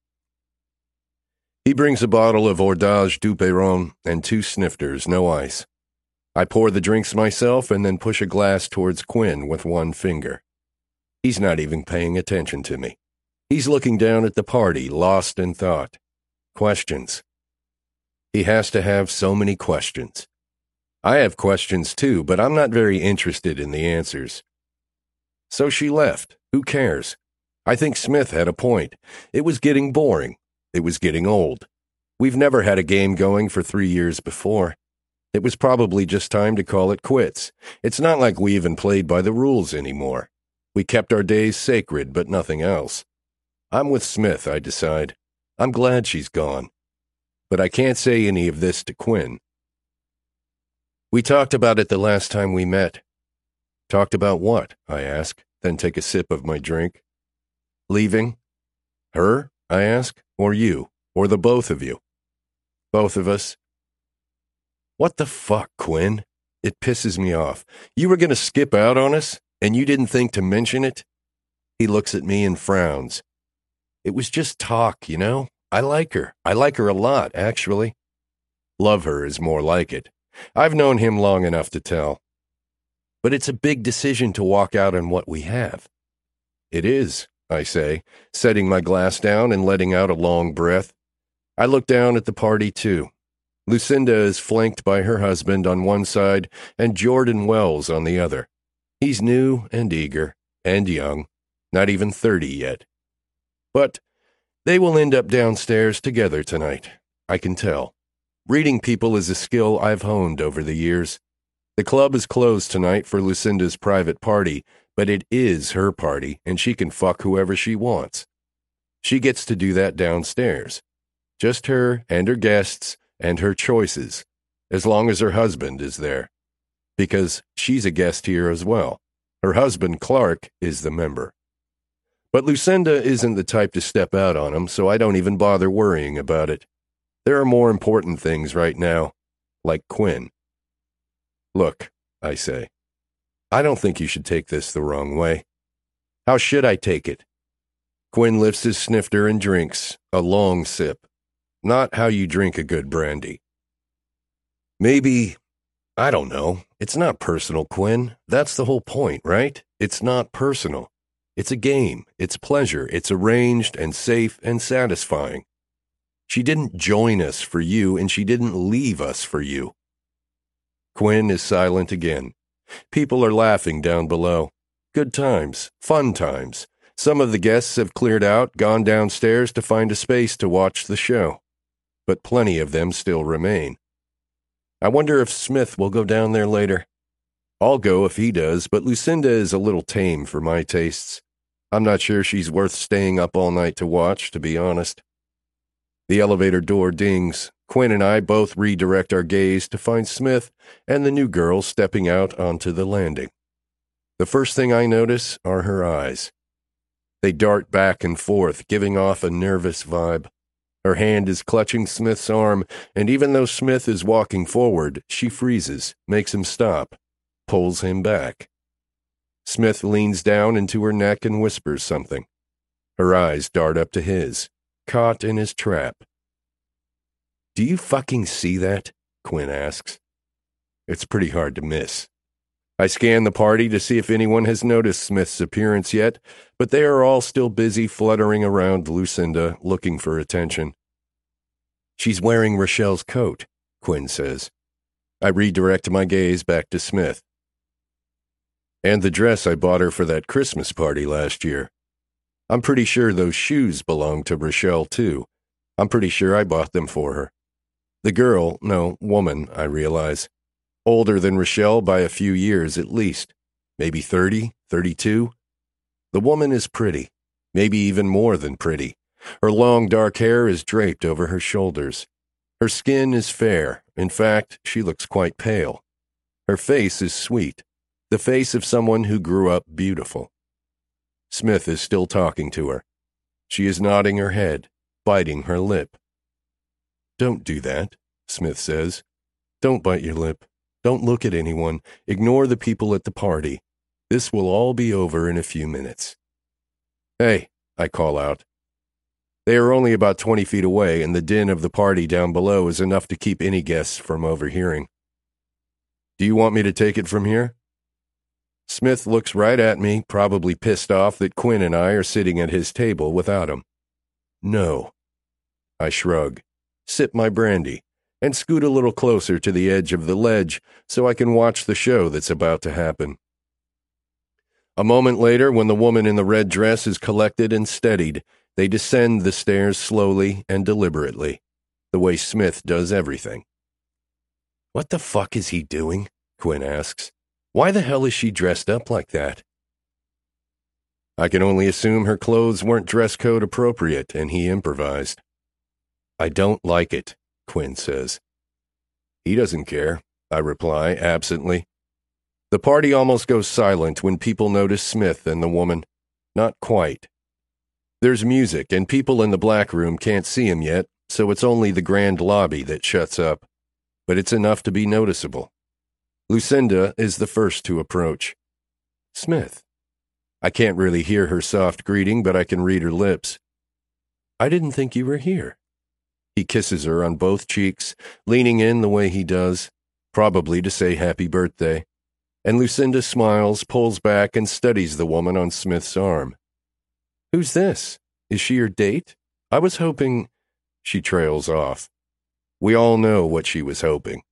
[SPEAKER 4] He brings a bottle of Ordage du Perron and two snifters, no ice. I pour the drinks myself and then push a glass towards Quinn with one finger. He's not even paying attention to me. He's looking down at the party, lost in thought. Questions. He has to have so many questions. I have questions too, but I'm not very interested in the answers. So she left. Who cares? I think Smith had a point. It was getting boring. It was getting old. We've never had a game going for three years before. It was probably just time to call it quits. It's not like we even played by the rules anymore. We kept our days sacred, but nothing else. I'm with Smith, I decide. I'm glad she's gone. But I can't say any of this to Quinn. We talked about it the last time we met. Talked about what? I ask, then take a sip of my drink. Leaving? Her? I ask. Or you? Or the both of you? Both of us. What the fuck, Quinn? It pisses me off. You were going to skip out on us, and you didn't think to mention it? He looks at me and frowns. It was just talk, you know? I like her. I like her a lot, actually. Love her is more like it. I've known him long enough to tell. But it's a big decision to walk out on what we have. It is, I say, setting my glass down and letting out a long breath. I look down at the party, too. Lucinda is flanked by her husband on one side and Jordan Wells on the other. He's new and eager and young, not even thirty yet. But they will end up downstairs together tonight, I can tell. Reading people is a skill I've honed over the years. The club is closed tonight for Lucinda's private party, but it is her party, and she can fuck whoever she wants. She gets to do that downstairs. Just her and her guests and her choices, as long as her husband is there. Because she's a guest here as well. Her husband, Clark, is the member. But Lucinda isn't the type to step out on him, so I don't even bother worrying about it. There are more important things right now, like Quinn. Look, I say, I don't think you should take this the wrong way. How should I take it? Quinn lifts his snifter and drinks, a long sip. Not how you drink a good brandy. Maybe, I don't know. It's not personal, Quinn. That's the whole point, right? It's not personal. It's a game. It's pleasure. It's arranged and safe and satisfying. She didn't join us for you, and she didn't leave us for you. Quinn is silent again. People are laughing down below. Good times. Fun times. Some of the guests have cleared out, gone downstairs to find a space to watch the show. But plenty of them still remain. I wonder if Smith will go down there later. I'll go if he does, but Lucinda is a little tame for my tastes. I'm not sure she's worth staying up all night to watch, to be honest. The elevator door dings. Quinn and I both redirect our gaze to find Smith and the new girl stepping out onto the landing. The first thing I notice are her eyes. They dart back and forth, giving off a nervous vibe. Her hand is clutching Smith's arm, and even though Smith is walking forward, she freezes, makes him stop, pulls him back. Smith leans down into her neck and whispers something. Her eyes dart up to his, caught in his trap. Do you fucking see that? Quinn asks. It's pretty hard to miss. I scan the party to see if anyone has noticed Smith's appearance yet, but they are all still busy fluttering around Lucinda, looking for attention. She's wearing Rochelle's coat, Quinn says. I redirect my gaze back to Smith. And the dress I bought her for that Christmas party last year. I'm pretty sure those shoes belong to Rochelle, too. I'm pretty sure I bought them for her. The girl, no, woman, I realize. Older than Rochelle by a few years at least. Maybe thirty, thirty-two. The woman is pretty. Maybe even more than pretty. Her long dark hair is draped over her shoulders. Her skin is fair. In fact, she looks quite pale. Her face is sweet. The face of someone who grew up beautiful. Smith is still talking to her. She is nodding her head, biting her lip. "Don't do that," Smith says. "Don't bite your lip. Don't look at anyone. Ignore the people at the party. This will all be over in a few minutes." "Hey," I call out. They are only about twenty feet away, and the din of the party down below is enough to keep any guests from overhearing. "Do you want me to take it from here?" Smith looks right at me, probably pissed off that Quinn and I are sitting at his table without him. "No." I shrug, sip my brandy, and scoot a little closer to the edge of the ledge so I can watch the show that's about to happen. A moment later, when the woman in the red dress is collected and steadied, they descend the stairs slowly and deliberately, the way Smith does everything. "What the fuck is he doing?" Quinn asks. "Why the hell is she dressed up like that?" I can only assume her clothes weren't dress code appropriate, and he improvised. "I don't like it," Quinn says. "He doesn't care," I reply absently. The party almost goes silent when people notice Smith and the woman. Not quite. There's music, and people in the black room can't see him yet, so it's only the grand lobby that shuts up. But it's enough to be noticeable. Lucinda is the first to approach. "Smith." I can't really hear her soft greeting, but I can read her lips. "I didn't think you were here." He kisses her on both cheeks, leaning in the way he does, probably to say happy birthday. And Lucinda smiles, pulls back, and studies the woman on Smith's arm. "Who's this? Is she your date? I was hoping—" She trails off. We all know what she was hoping.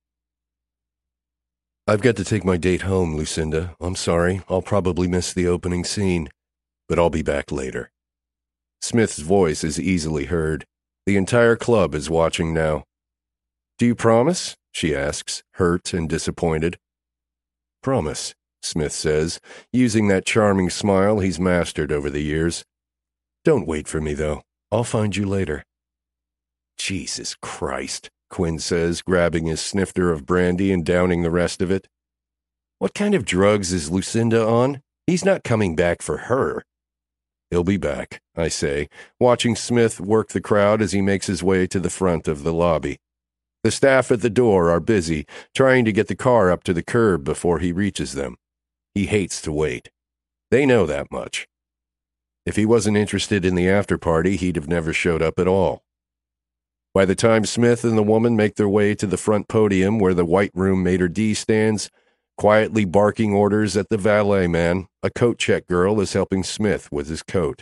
[SPEAKER 4] "I've got to take my date home, Lucinda. I'm sorry. I'll probably miss the opening scene, but I'll be back later." Smith's voice is easily heard. The entire club is watching now. "Do you promise?" she asks, hurt and disappointed. "Promise," Smith says, using that charming smile he's mastered over the years. "Don't wait for me, though. I'll find you later." "Jesus Christ," Quinn says, grabbing his snifter of brandy and downing the rest of it. "What kind of drugs is Lucinda on? He's not coming back for her." "He'll be back," I say, watching Smith work the crowd as he makes his way to the front of the lobby. The staff at the door are busy, trying to get the car up to the curb before he reaches them. He hates to wait. They know that much. If he wasn't interested in the after-party, he'd have never showed up at all. By the time Smith and the woman make their way to the front podium where the White Room maitre d' stands, quietly barking orders at the valet man, a coat check girl is helping Smith with his coat.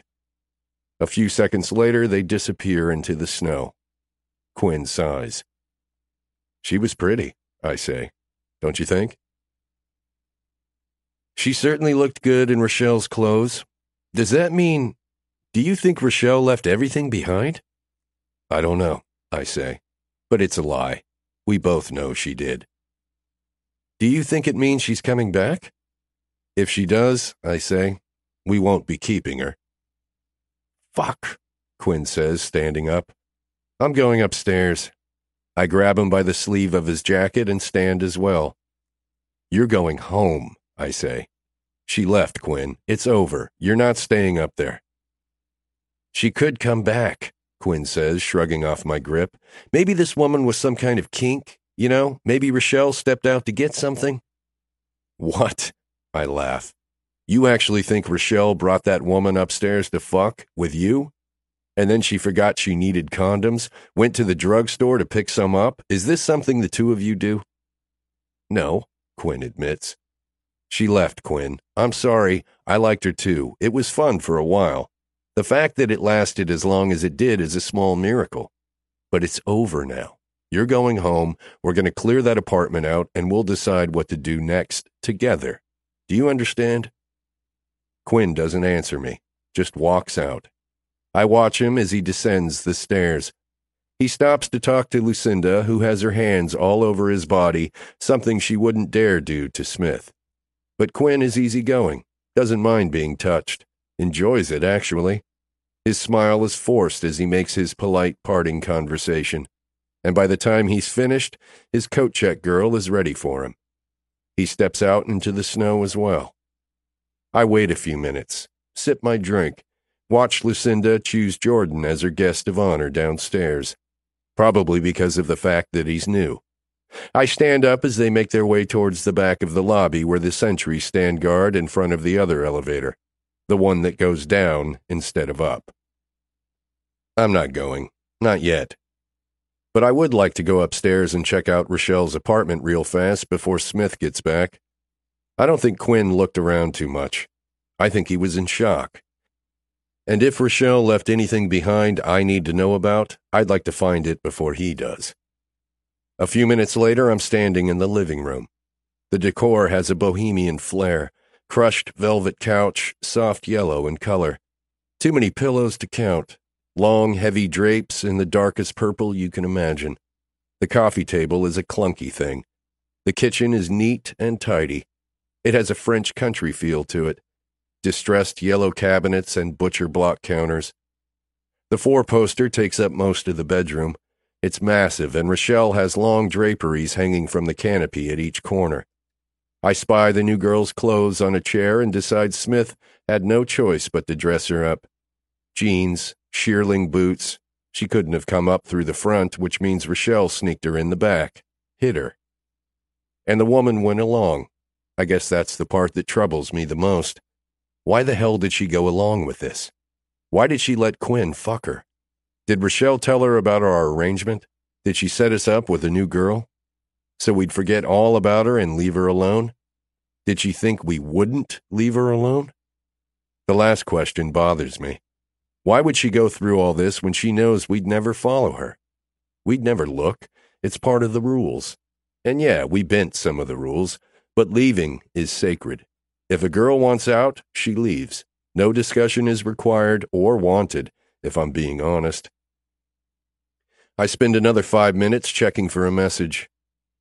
[SPEAKER 4] A few seconds later, they disappear into the snow. Quinn sighs. "She was pretty," I say. "Don't you think?" "She certainly looked good in Rochelle's clothes. Does that mean... Do you think Rochelle left everything behind?" "I don't know," I say. "But it's a lie. We both know she did." "Do you think it means she's coming back?" "If she does," I say, "we won't be keeping her." "Fuck," Quinn says, standing up. "I'm going upstairs." I grab him by the sleeve of his jacket and stand as well. "You're going home," I say. "She left, Quinn. It's over. You're not staying up there." "She could come back," Quinn says, shrugging off my grip. "Maybe this woman was some kind of kink. You know, maybe Rochelle stepped out to get something." "What?" I laugh. "You actually think Rochelle brought that woman upstairs to fuck with you? And then she forgot she needed condoms, went to the drugstore to pick some up? Is this something the two of you do?" "No," Quinn admits. "She left, Quinn. I'm sorry. I liked her too. It was fun for a while. The fact that it lasted as long as it did is a small miracle. But it's over now. You're going home. We're going to clear that apartment out, and we'll decide what to do next together. Do you understand?" Quinn doesn't answer me, just walks out. I watch him as he descends the stairs. He stops to talk to Lucinda, who has her hands all over his body, something she wouldn't dare do to Smith. But Quinn is easygoing, doesn't mind being touched, enjoys it, actually. His smile is forced as he makes his polite parting conversation, and by the time he's finished, his coat check girl is ready for him. He steps out into the snow as well. I wait a few minutes, sip my drink, watch Lucinda choose Jordan as her guest of honor downstairs, probably because of the fact that he's new. I stand up as they make their way towards the back of the lobby where the sentries stand guard in front of the other elevator, the one that goes down instead of up. I'm not going, not yet. But I would like to go upstairs and check out Rochelle's apartment real fast before Smith gets back. I don't think Quinn looked around too much. I think he was in shock. And if Rochelle left anything behind I need to know about, I'd like to find it before he does. A few minutes later, I'm standing in the living room. The decor has a bohemian flair, crushed velvet couch, soft yellow in color. Too many pillows to count. Long, heavy drapes in the darkest purple you can imagine. The coffee table is a clunky thing. The kitchen is neat and tidy. It has a French country feel to it. Distressed yellow cabinets and butcher block counters. The four-poster takes up most of the bedroom. It's massive, and Rochelle has long draperies hanging from the canopy at each corner. I spy the new girl's clothes on a chair and decide Smith had no choice but to dress her up. Jeans, shearling boots. She couldn't have come up through the front, which means Rochelle sneaked her in the back, hid her. And the woman went along. I guess that's the part that troubles me the most. Why the hell did she go along with this? Why did she let Quinn fuck her? Did Rochelle tell her about our arrangement? Did she set us up with a new girl? So we'd forget all about her and leave her alone? Did she think we wouldn't leave her alone? The last question bothers me. Why would she go through all this when she knows we'd never follow her? We'd never look. It's part of the rules. And yeah, we bent some of the rules, but leaving is sacred. If a girl wants out, she leaves. No discussion is required or wanted, if I'm being honest. I spend another five minutes checking for a message.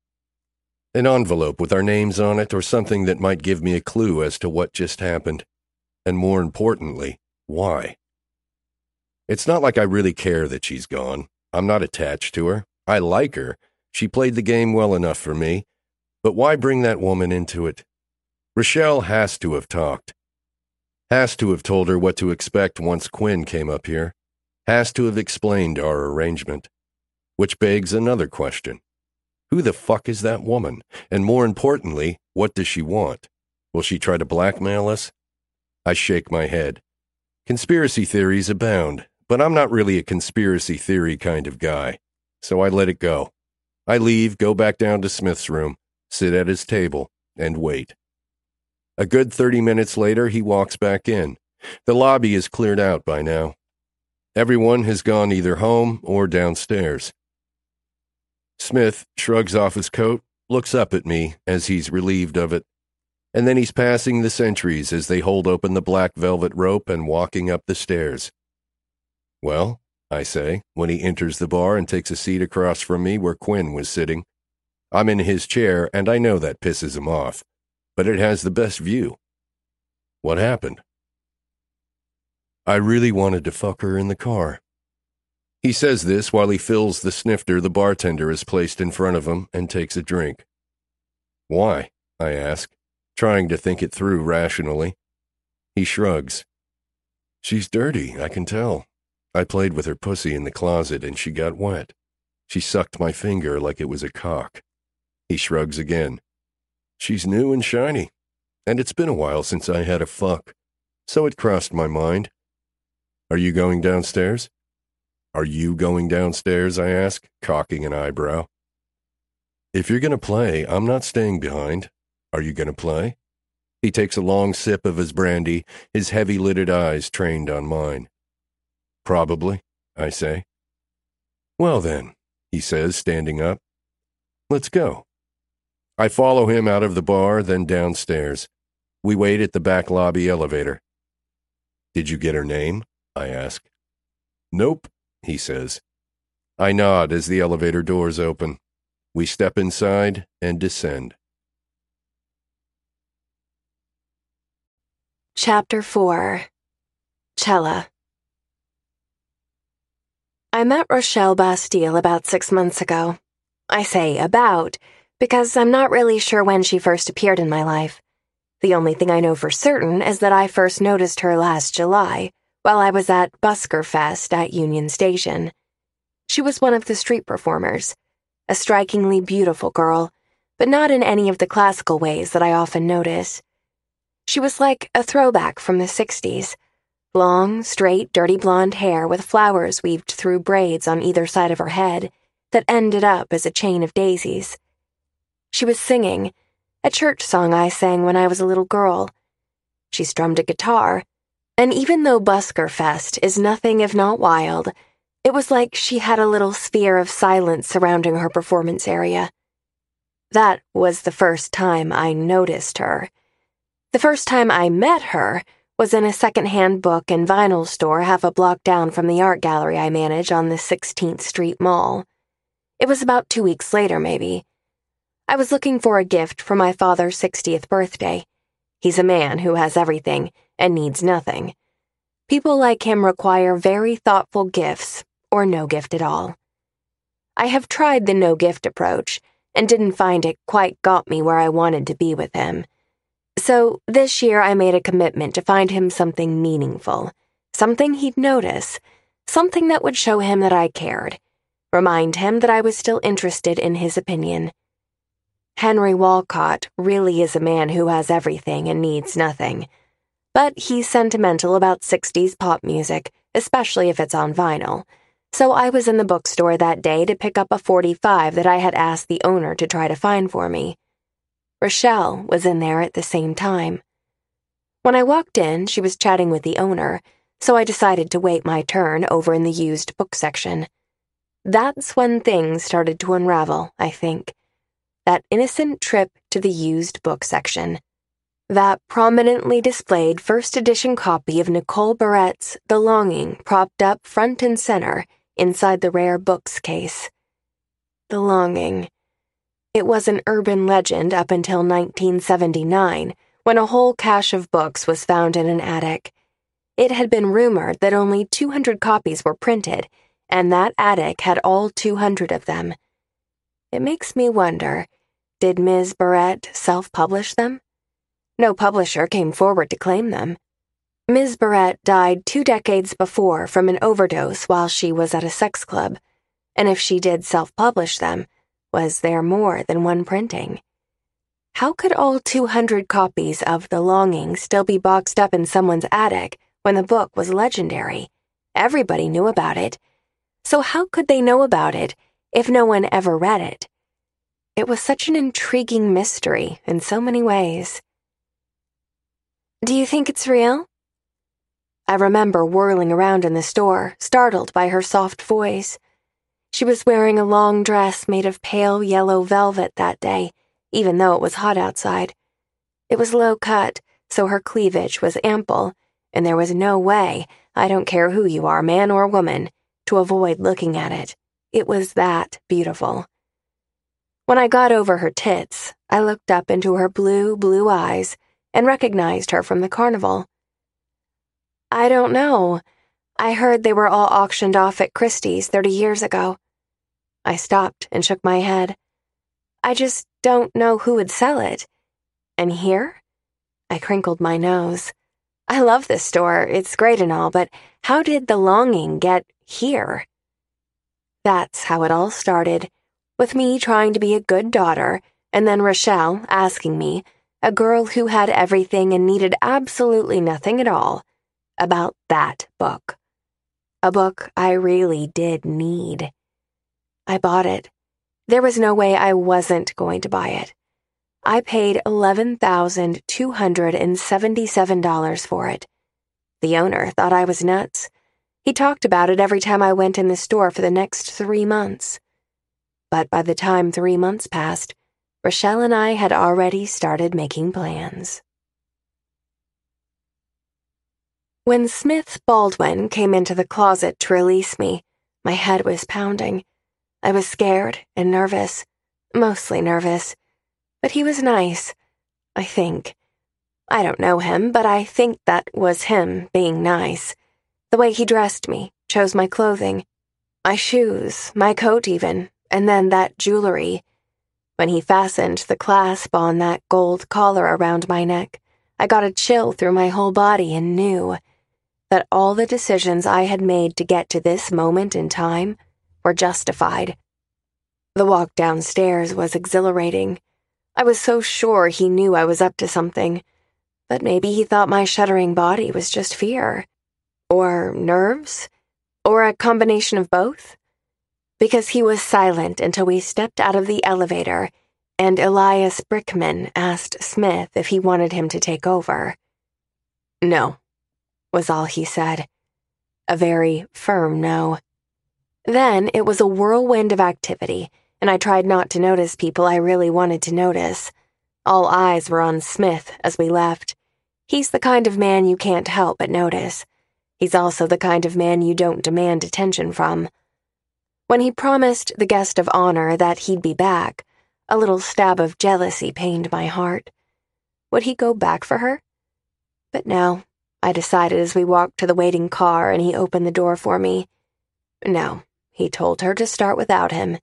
[SPEAKER 4] An envelope with our names on it or something that might give me a clue as to what just happened. And more importantly, why? It's not like I really care that she's gone. I'm not attached to her. I like her. She played the game well enough for me. But why bring that woman into it? Rochelle has to have talked. Has to have told her what to expect once Quinn came up here. Has to have explained our arrangement. Which begs another question. Who the fuck is that woman? And more importantly, what does she want? Will she try to blackmail us? I shake my head. Conspiracy theories abound, but I'm not really a conspiracy theory kind of guy. So I let it go. I leave, go back down to Smith's room, sit at his table, and wait. A good thirty minutes later, he walks back in. The lobby is cleared out by now. Everyone has gone either home or downstairs. Smith shrugs off his coat, looks up at me as he's relieved of it, and then he's passing the sentries as they hold open the black velvet rope and walking up the stairs. Well, I say, when he enters the bar and takes a seat across from me where Quinn was sitting. I'm in his chair, and I know that pisses him off, but it has the best view. What happened? I really wanted to fuck her in the car. He says this while he fills the snifter the bartender has placed in front of him and takes a drink. Why? I ask, trying to think it through rationally. He shrugs. She's dirty, I can tell. I played with her pussy in the closet and she got wet. She sucked my finger like it was a cock. He shrugs again. She's new and shiny, and it's been a while since I had a fuck, so it crossed my mind. Are you going downstairs? Are you going downstairs, I ask, cocking an eyebrow. If you're going to play, I'm not staying behind. Are you going to play? He takes a long sip of his brandy, his heavy-lidded eyes trained on mine. Probably, I say. Well then, he says, standing up. Let's go. I follow him out of the bar, then downstairs. We wait at the back lobby elevator. Did you get her name? I ask. Nope, he says. I nod as the elevator doors open. We step inside and descend.
[SPEAKER 2] Chapter four. Cella. I met Rochelle Bastille about six months ago. I say about, because I'm not really sure when she first appeared in my life. The only thing I know for certain is that I first noticed her last July, while I was at Busker Fest at Union Station. She was one of the street performers, a strikingly beautiful girl, but not in any of the classical ways that I often notice. She was like a throwback from the sixties, long, straight, dirty blonde hair with flowers weaved through braids on either side of her head that ended up as a chain of daisies. She was singing, a church song I sang when I was a little girl. She strummed a guitar, and even though Busker Fest is nothing if not wild, it was like she had a little sphere of silence surrounding her performance area. That was the first time I noticed her. The first time I met her was in a second-hand book and vinyl store half a block down from the art gallery I manage on the sixteenth Street Mall. It was about two weeks later, maybe. I was looking for a gift for my father's sixtieth birthday. He's a man who has everything and needs nothing. People like him require very thoughtful gifts, or no gift at all. I have tried the no-gift approach, and didn't find it quite got me where I wanted to be with him. So this year I made a commitment to find him something meaningful, something he'd notice, something that would show him that I cared, remind him that I was still interested in his opinion. Henry Walcott really is a man who has everything and needs nothing. But he's sentimental about sixties pop music, especially if it's on vinyl. So I was in the bookstore that day to pick up a forty-five that I had asked the owner to try to find for me. Rochelle was in there at the same time. When I walked in, she was chatting with the owner, so I decided to wait my turn over in the used book section. That's when things started to unravel, I think. That innocent trip to the used book section. That prominently displayed first edition copy of Nicole Barrett's The Longing propped up front and center inside the rare books case. The Longing. It was an urban legend up until nineteen seventy-nine, when a whole cache of books was found in an attic. It had been rumored that only two hundred copies were printed, and that attic had all two hundred of them. It makes me wonder, did Miz Barrett self-publish them? No publisher came forward to claim them. Miz Barrett died two decades before from an overdose while she was at a sex club, and if she did self-publish them, was there more than one printing? How could all two hundred copies of The Longing still be boxed up in someone's attic when the book was legendary? Everybody knew about it. So how could they know about it if no one ever read it? It was such an intriguing mystery in so many ways. Do you think it's real? I remember whirling around in the store, startled by her soft voice. She was wearing a long dress made of pale yellow velvet that day, even though it was hot outside. It was low cut, so her cleavage was ample, and there was no way, I don't care who you are, man or woman, to avoid looking at it. It was that beautiful. When I got over her tits, I looked up into her blue, blue eyes and recognized her from the carnival. I don't know. I heard they were all auctioned off at Christie's thirty years ago. I stopped and shook my head. I just don't know who would sell it. And here? I crinkled my nose. I love this store, it's great and all, but how did The Longing get here? That's how it all started, with me trying to be a good daughter, and then Rochelle asking me, a girl who had everything and needed absolutely nothing at all, about that book. A book I really did need. I bought it. There was no way I wasn't going to buy it. I paid eleven thousand two hundred seventy-seven dollars for it. The owner thought I was nuts. He talked about it every time I went in the store for the next three months. But by the time three months passed, Rochelle and I had already started making plans. When Smith Baldwin came into the closet to release me, my head was pounding. I was scared and nervous, mostly nervous. But he was nice, I think. I don't know him, but I think that was him being nice. The way he dressed me, chose my clothing, my shoes, my coat even, and then that jewelry. When he fastened the clasp on that gold collar around my neck, I got a chill through my whole body and knew that all the decisions I had made to get to this moment in time were justified. The walk downstairs was exhilarating. I was so sure he knew I was up to something, but maybe he thought my shuddering body was just fear. Or nerves? Or a combination of both? Because he was silent until we stepped out of the elevator and Elias Brickman asked Smith if he wanted him to take over. No, was all he said. A very firm no. Then it was a whirlwind of activity, and I tried not to notice people I really wanted to notice. All eyes were on Smith as we left. He's the kind of man you can't help but notice. He's also the kind of man you don't demand attention from. When he promised the guest of honor that he'd be back, a little stab of jealousy pained my heart. Would he go back for her? But no, I decided as we walked to the waiting car and he opened the door for me. No, he told her to start without him.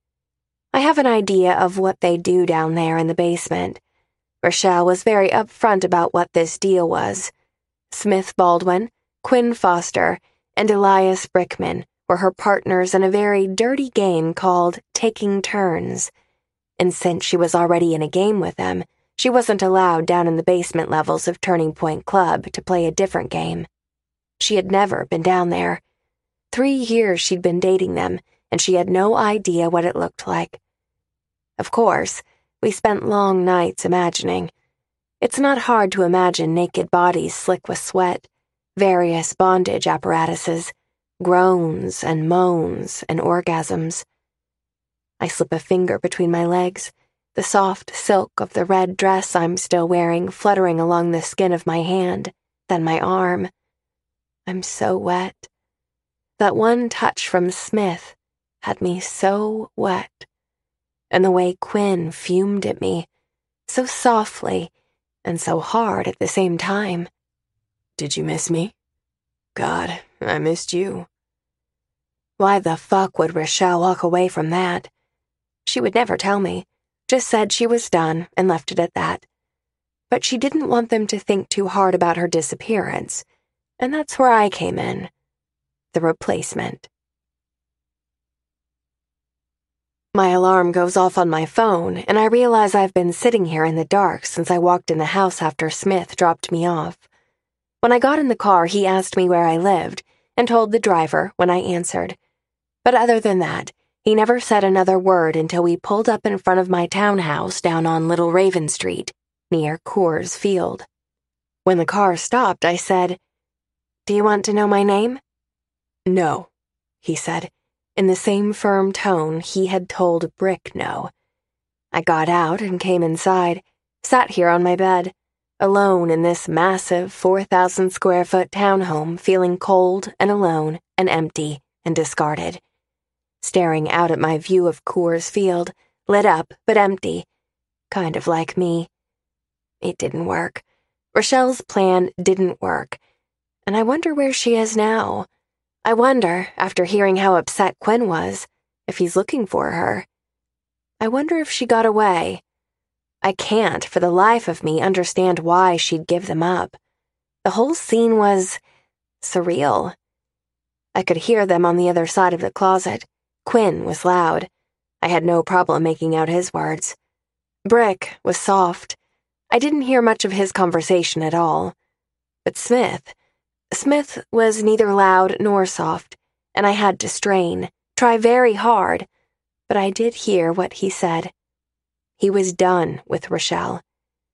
[SPEAKER 2] I have an idea of what they do down there in the basement. Rochelle was very upfront about what this deal was. Smith Baldwin, Quinn Foster, and Elias Brickman were her partners in a very dirty game called Taking Turns. And since she was already in a game with them, she wasn't allowed down in the basement levels of Turning Point Club to play a different game. She had never been down there. Three years she'd been dating them, and she had no idea what it looked like. Of course, we spent long nights imagining. It's not hard to imagine naked bodies slick with sweat, various bondage apparatuses, groans and moans and orgasms. I slip a finger between my legs, the soft silk of the red dress I'm still wearing fluttering along the skin of my hand, then my arm. I'm so wet. That one touch from Smith had me so wet. And the way Quinn fumed at me, so softly and so hard at the same time. Did you miss me? God, I missed you. Why the fuck would Rochelle walk away from that? She would never tell me, just said she was done and left it at that. But she didn't want them to think too hard about her disappearance, and that's where I came in. The replacement. My alarm goes off on my phone, and I realize I've been sitting here in the dark since I walked in the house after Smith dropped me off. When I got in the car, he asked me where I lived, and told the driver when I answered. But other than that, he never said another word until we pulled up in front of my townhouse down on Little Raven Street, near Coors Field. When the car stopped, I said, "Do you want to know my name?" "No," he said, in the same firm tone he had told Brick no. I got out and came inside, sat here on my bed, alone in this massive four thousand square foot townhome, feeling cold and alone and empty and discarded. Staring out at my view of Coors Field, lit up but empty, kind of like me. It didn't work. Rochelle's plan didn't work, and I wonder where she is now. I wonder, after hearing how upset Quinn was, if he's looking for her. I wonder if she got away. I can't, for the life of me, understand why she'd give them up. The whole scene was surreal. I could hear them on the other side of the closet. Quinn was loud. I had no problem making out his words. Brick was soft. I didn't hear much of his conversation at all. But Smith... Smith was neither loud nor soft, and I had to strain, try very hard, but I did hear what he said. He was done with Rochelle.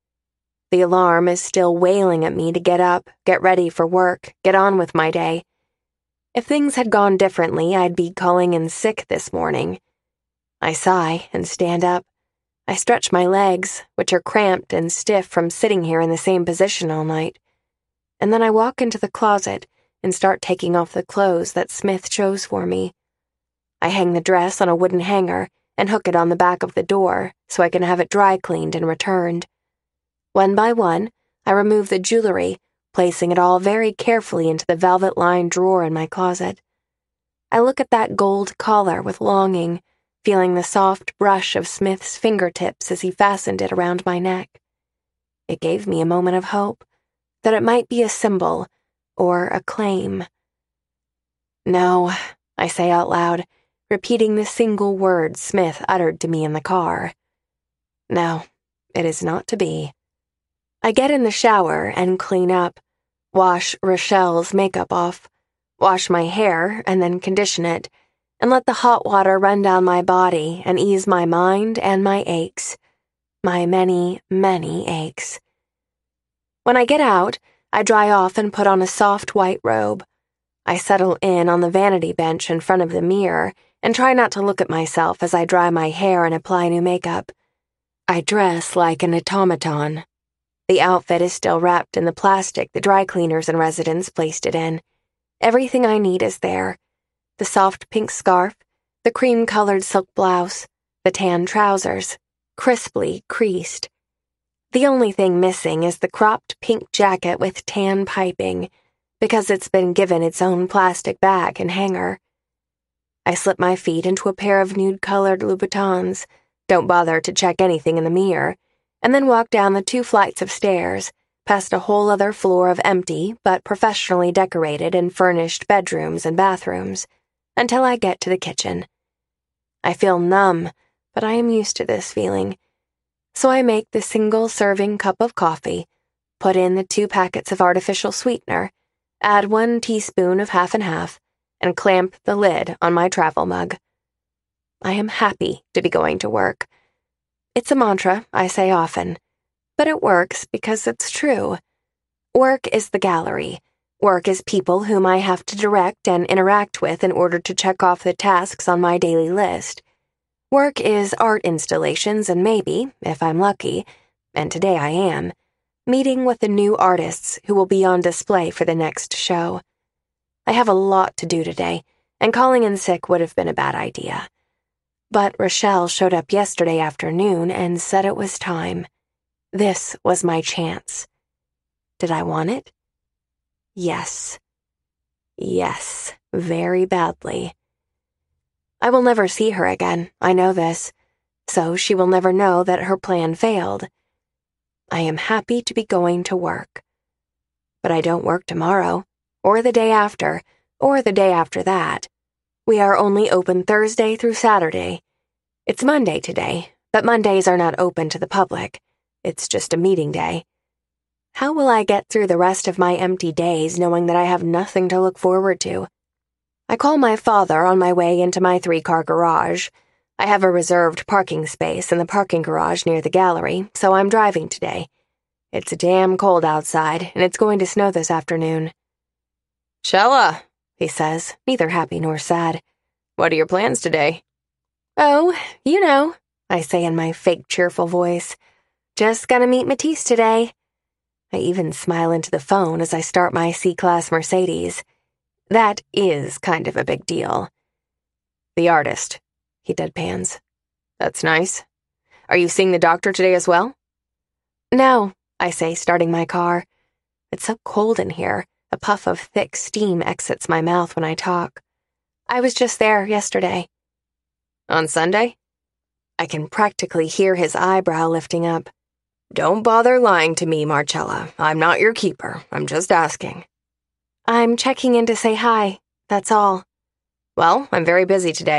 [SPEAKER 2] The alarm is still wailing at me to get up, get ready for work, get on with my day. If things had gone differently, I'd be calling in sick this morning. I sigh and stand up. I stretch my legs, which are cramped and stiff from sitting here in the same position all night. And then I walk into the closet and start taking off the clothes that Smith chose for me. I hang the dress on a wooden hanger and hook it on the back of the door so I can have it dry cleaned and returned. One by one, I remove the jewelry, placing it all very carefully into the velvet-lined drawer in my closet. I look at that gold collar with longing, feeling the soft brush of Smith's fingertips as he fastened it around my neck. It gave me a moment of hope that it might be a symbol or a claim. No, I say out loud, repeating the single word Smith uttered to me in the car. No, it is not to be. I get in the shower and clean up, wash Rochelle's makeup off, wash my hair and then condition it, and let the hot water run down my body and ease my mind and my aches, my many, many aches. When I get out, I dry off and put on a soft white robe. I settle in on the vanity bench in front of the mirror and try not to look at myself as I dry my hair and apply new makeup. I dress like an automaton. The outfit is still wrapped in the plastic the dry cleaners in residence placed it in. Everything I need is there. The soft pink scarf, the cream-colored silk blouse, the tan trousers, crisply creased. The only thing missing is the cropped pink jacket with tan piping, because it's been given its own plastic bag and hanger. I slip my feet into a pair of nude-colored Louboutins, don't bother to check anything in the mirror, and then walk down the two flights of stairs, past a whole other floor of empty but professionally decorated and furnished bedrooms and bathrooms, until I get to the kitchen. I feel numb, but I am used to this feeling. So I make the single-serving cup of coffee, put in the two packets of artificial sweetener, add one teaspoon of half and half, and clamp the lid on my travel mug. I am happy to be going to work. It's a mantra I say often, but it works because it's true. Work is the gallery. Work is people whom I have to direct and interact with in order to check off the tasks on my daily list. Work is art installations and maybe, if I'm lucky, and today I am, meeting with the new artists who will be on display for the next show. I have a lot to do today, and calling in sick would have been a bad idea. But Rochelle showed up yesterday afternoon and said it was time. This was my chance. Did I want it? Yes. Yes, very badly. I will never see her again, I know this, so she will never know that her plan failed. I am happy to be going to work. But I don't work tomorrow, or the day after, or the day after that. We are only open Thursday through Saturday. It's Monday today, but Mondays are not open to the public. It's just a meeting day. How will I get through the rest of my empty days knowing that I have nothing to look forward to? I call my father on my way into my three-car garage. I have a reserved parking space in the parking garage near the gallery, so I'm driving today. It's damn cold outside, and it's going to snow this afternoon. "Shella," he says, neither happy nor sad. "What are your plans today?" "Oh, you know," I say in my fake cheerful voice. "Just gonna meet Matisse today." I even smile into the phone as I start my C-Class Mercedes. That is kind of a big deal. "The artist," he deadpans. "That's nice. Are you seeing the doctor today as well?" "No," I say, starting my car. It's so cold in here. A puff of thick steam exits my mouth when I talk. "I was just there yesterday." "On Sunday?" I can practically hear his eyebrow lifting up. "Don't bother lying to me, Marcella. I'm not your keeper. I'm just asking." "I'm checking in to say hi. That's all." "Well, I'm very busy today.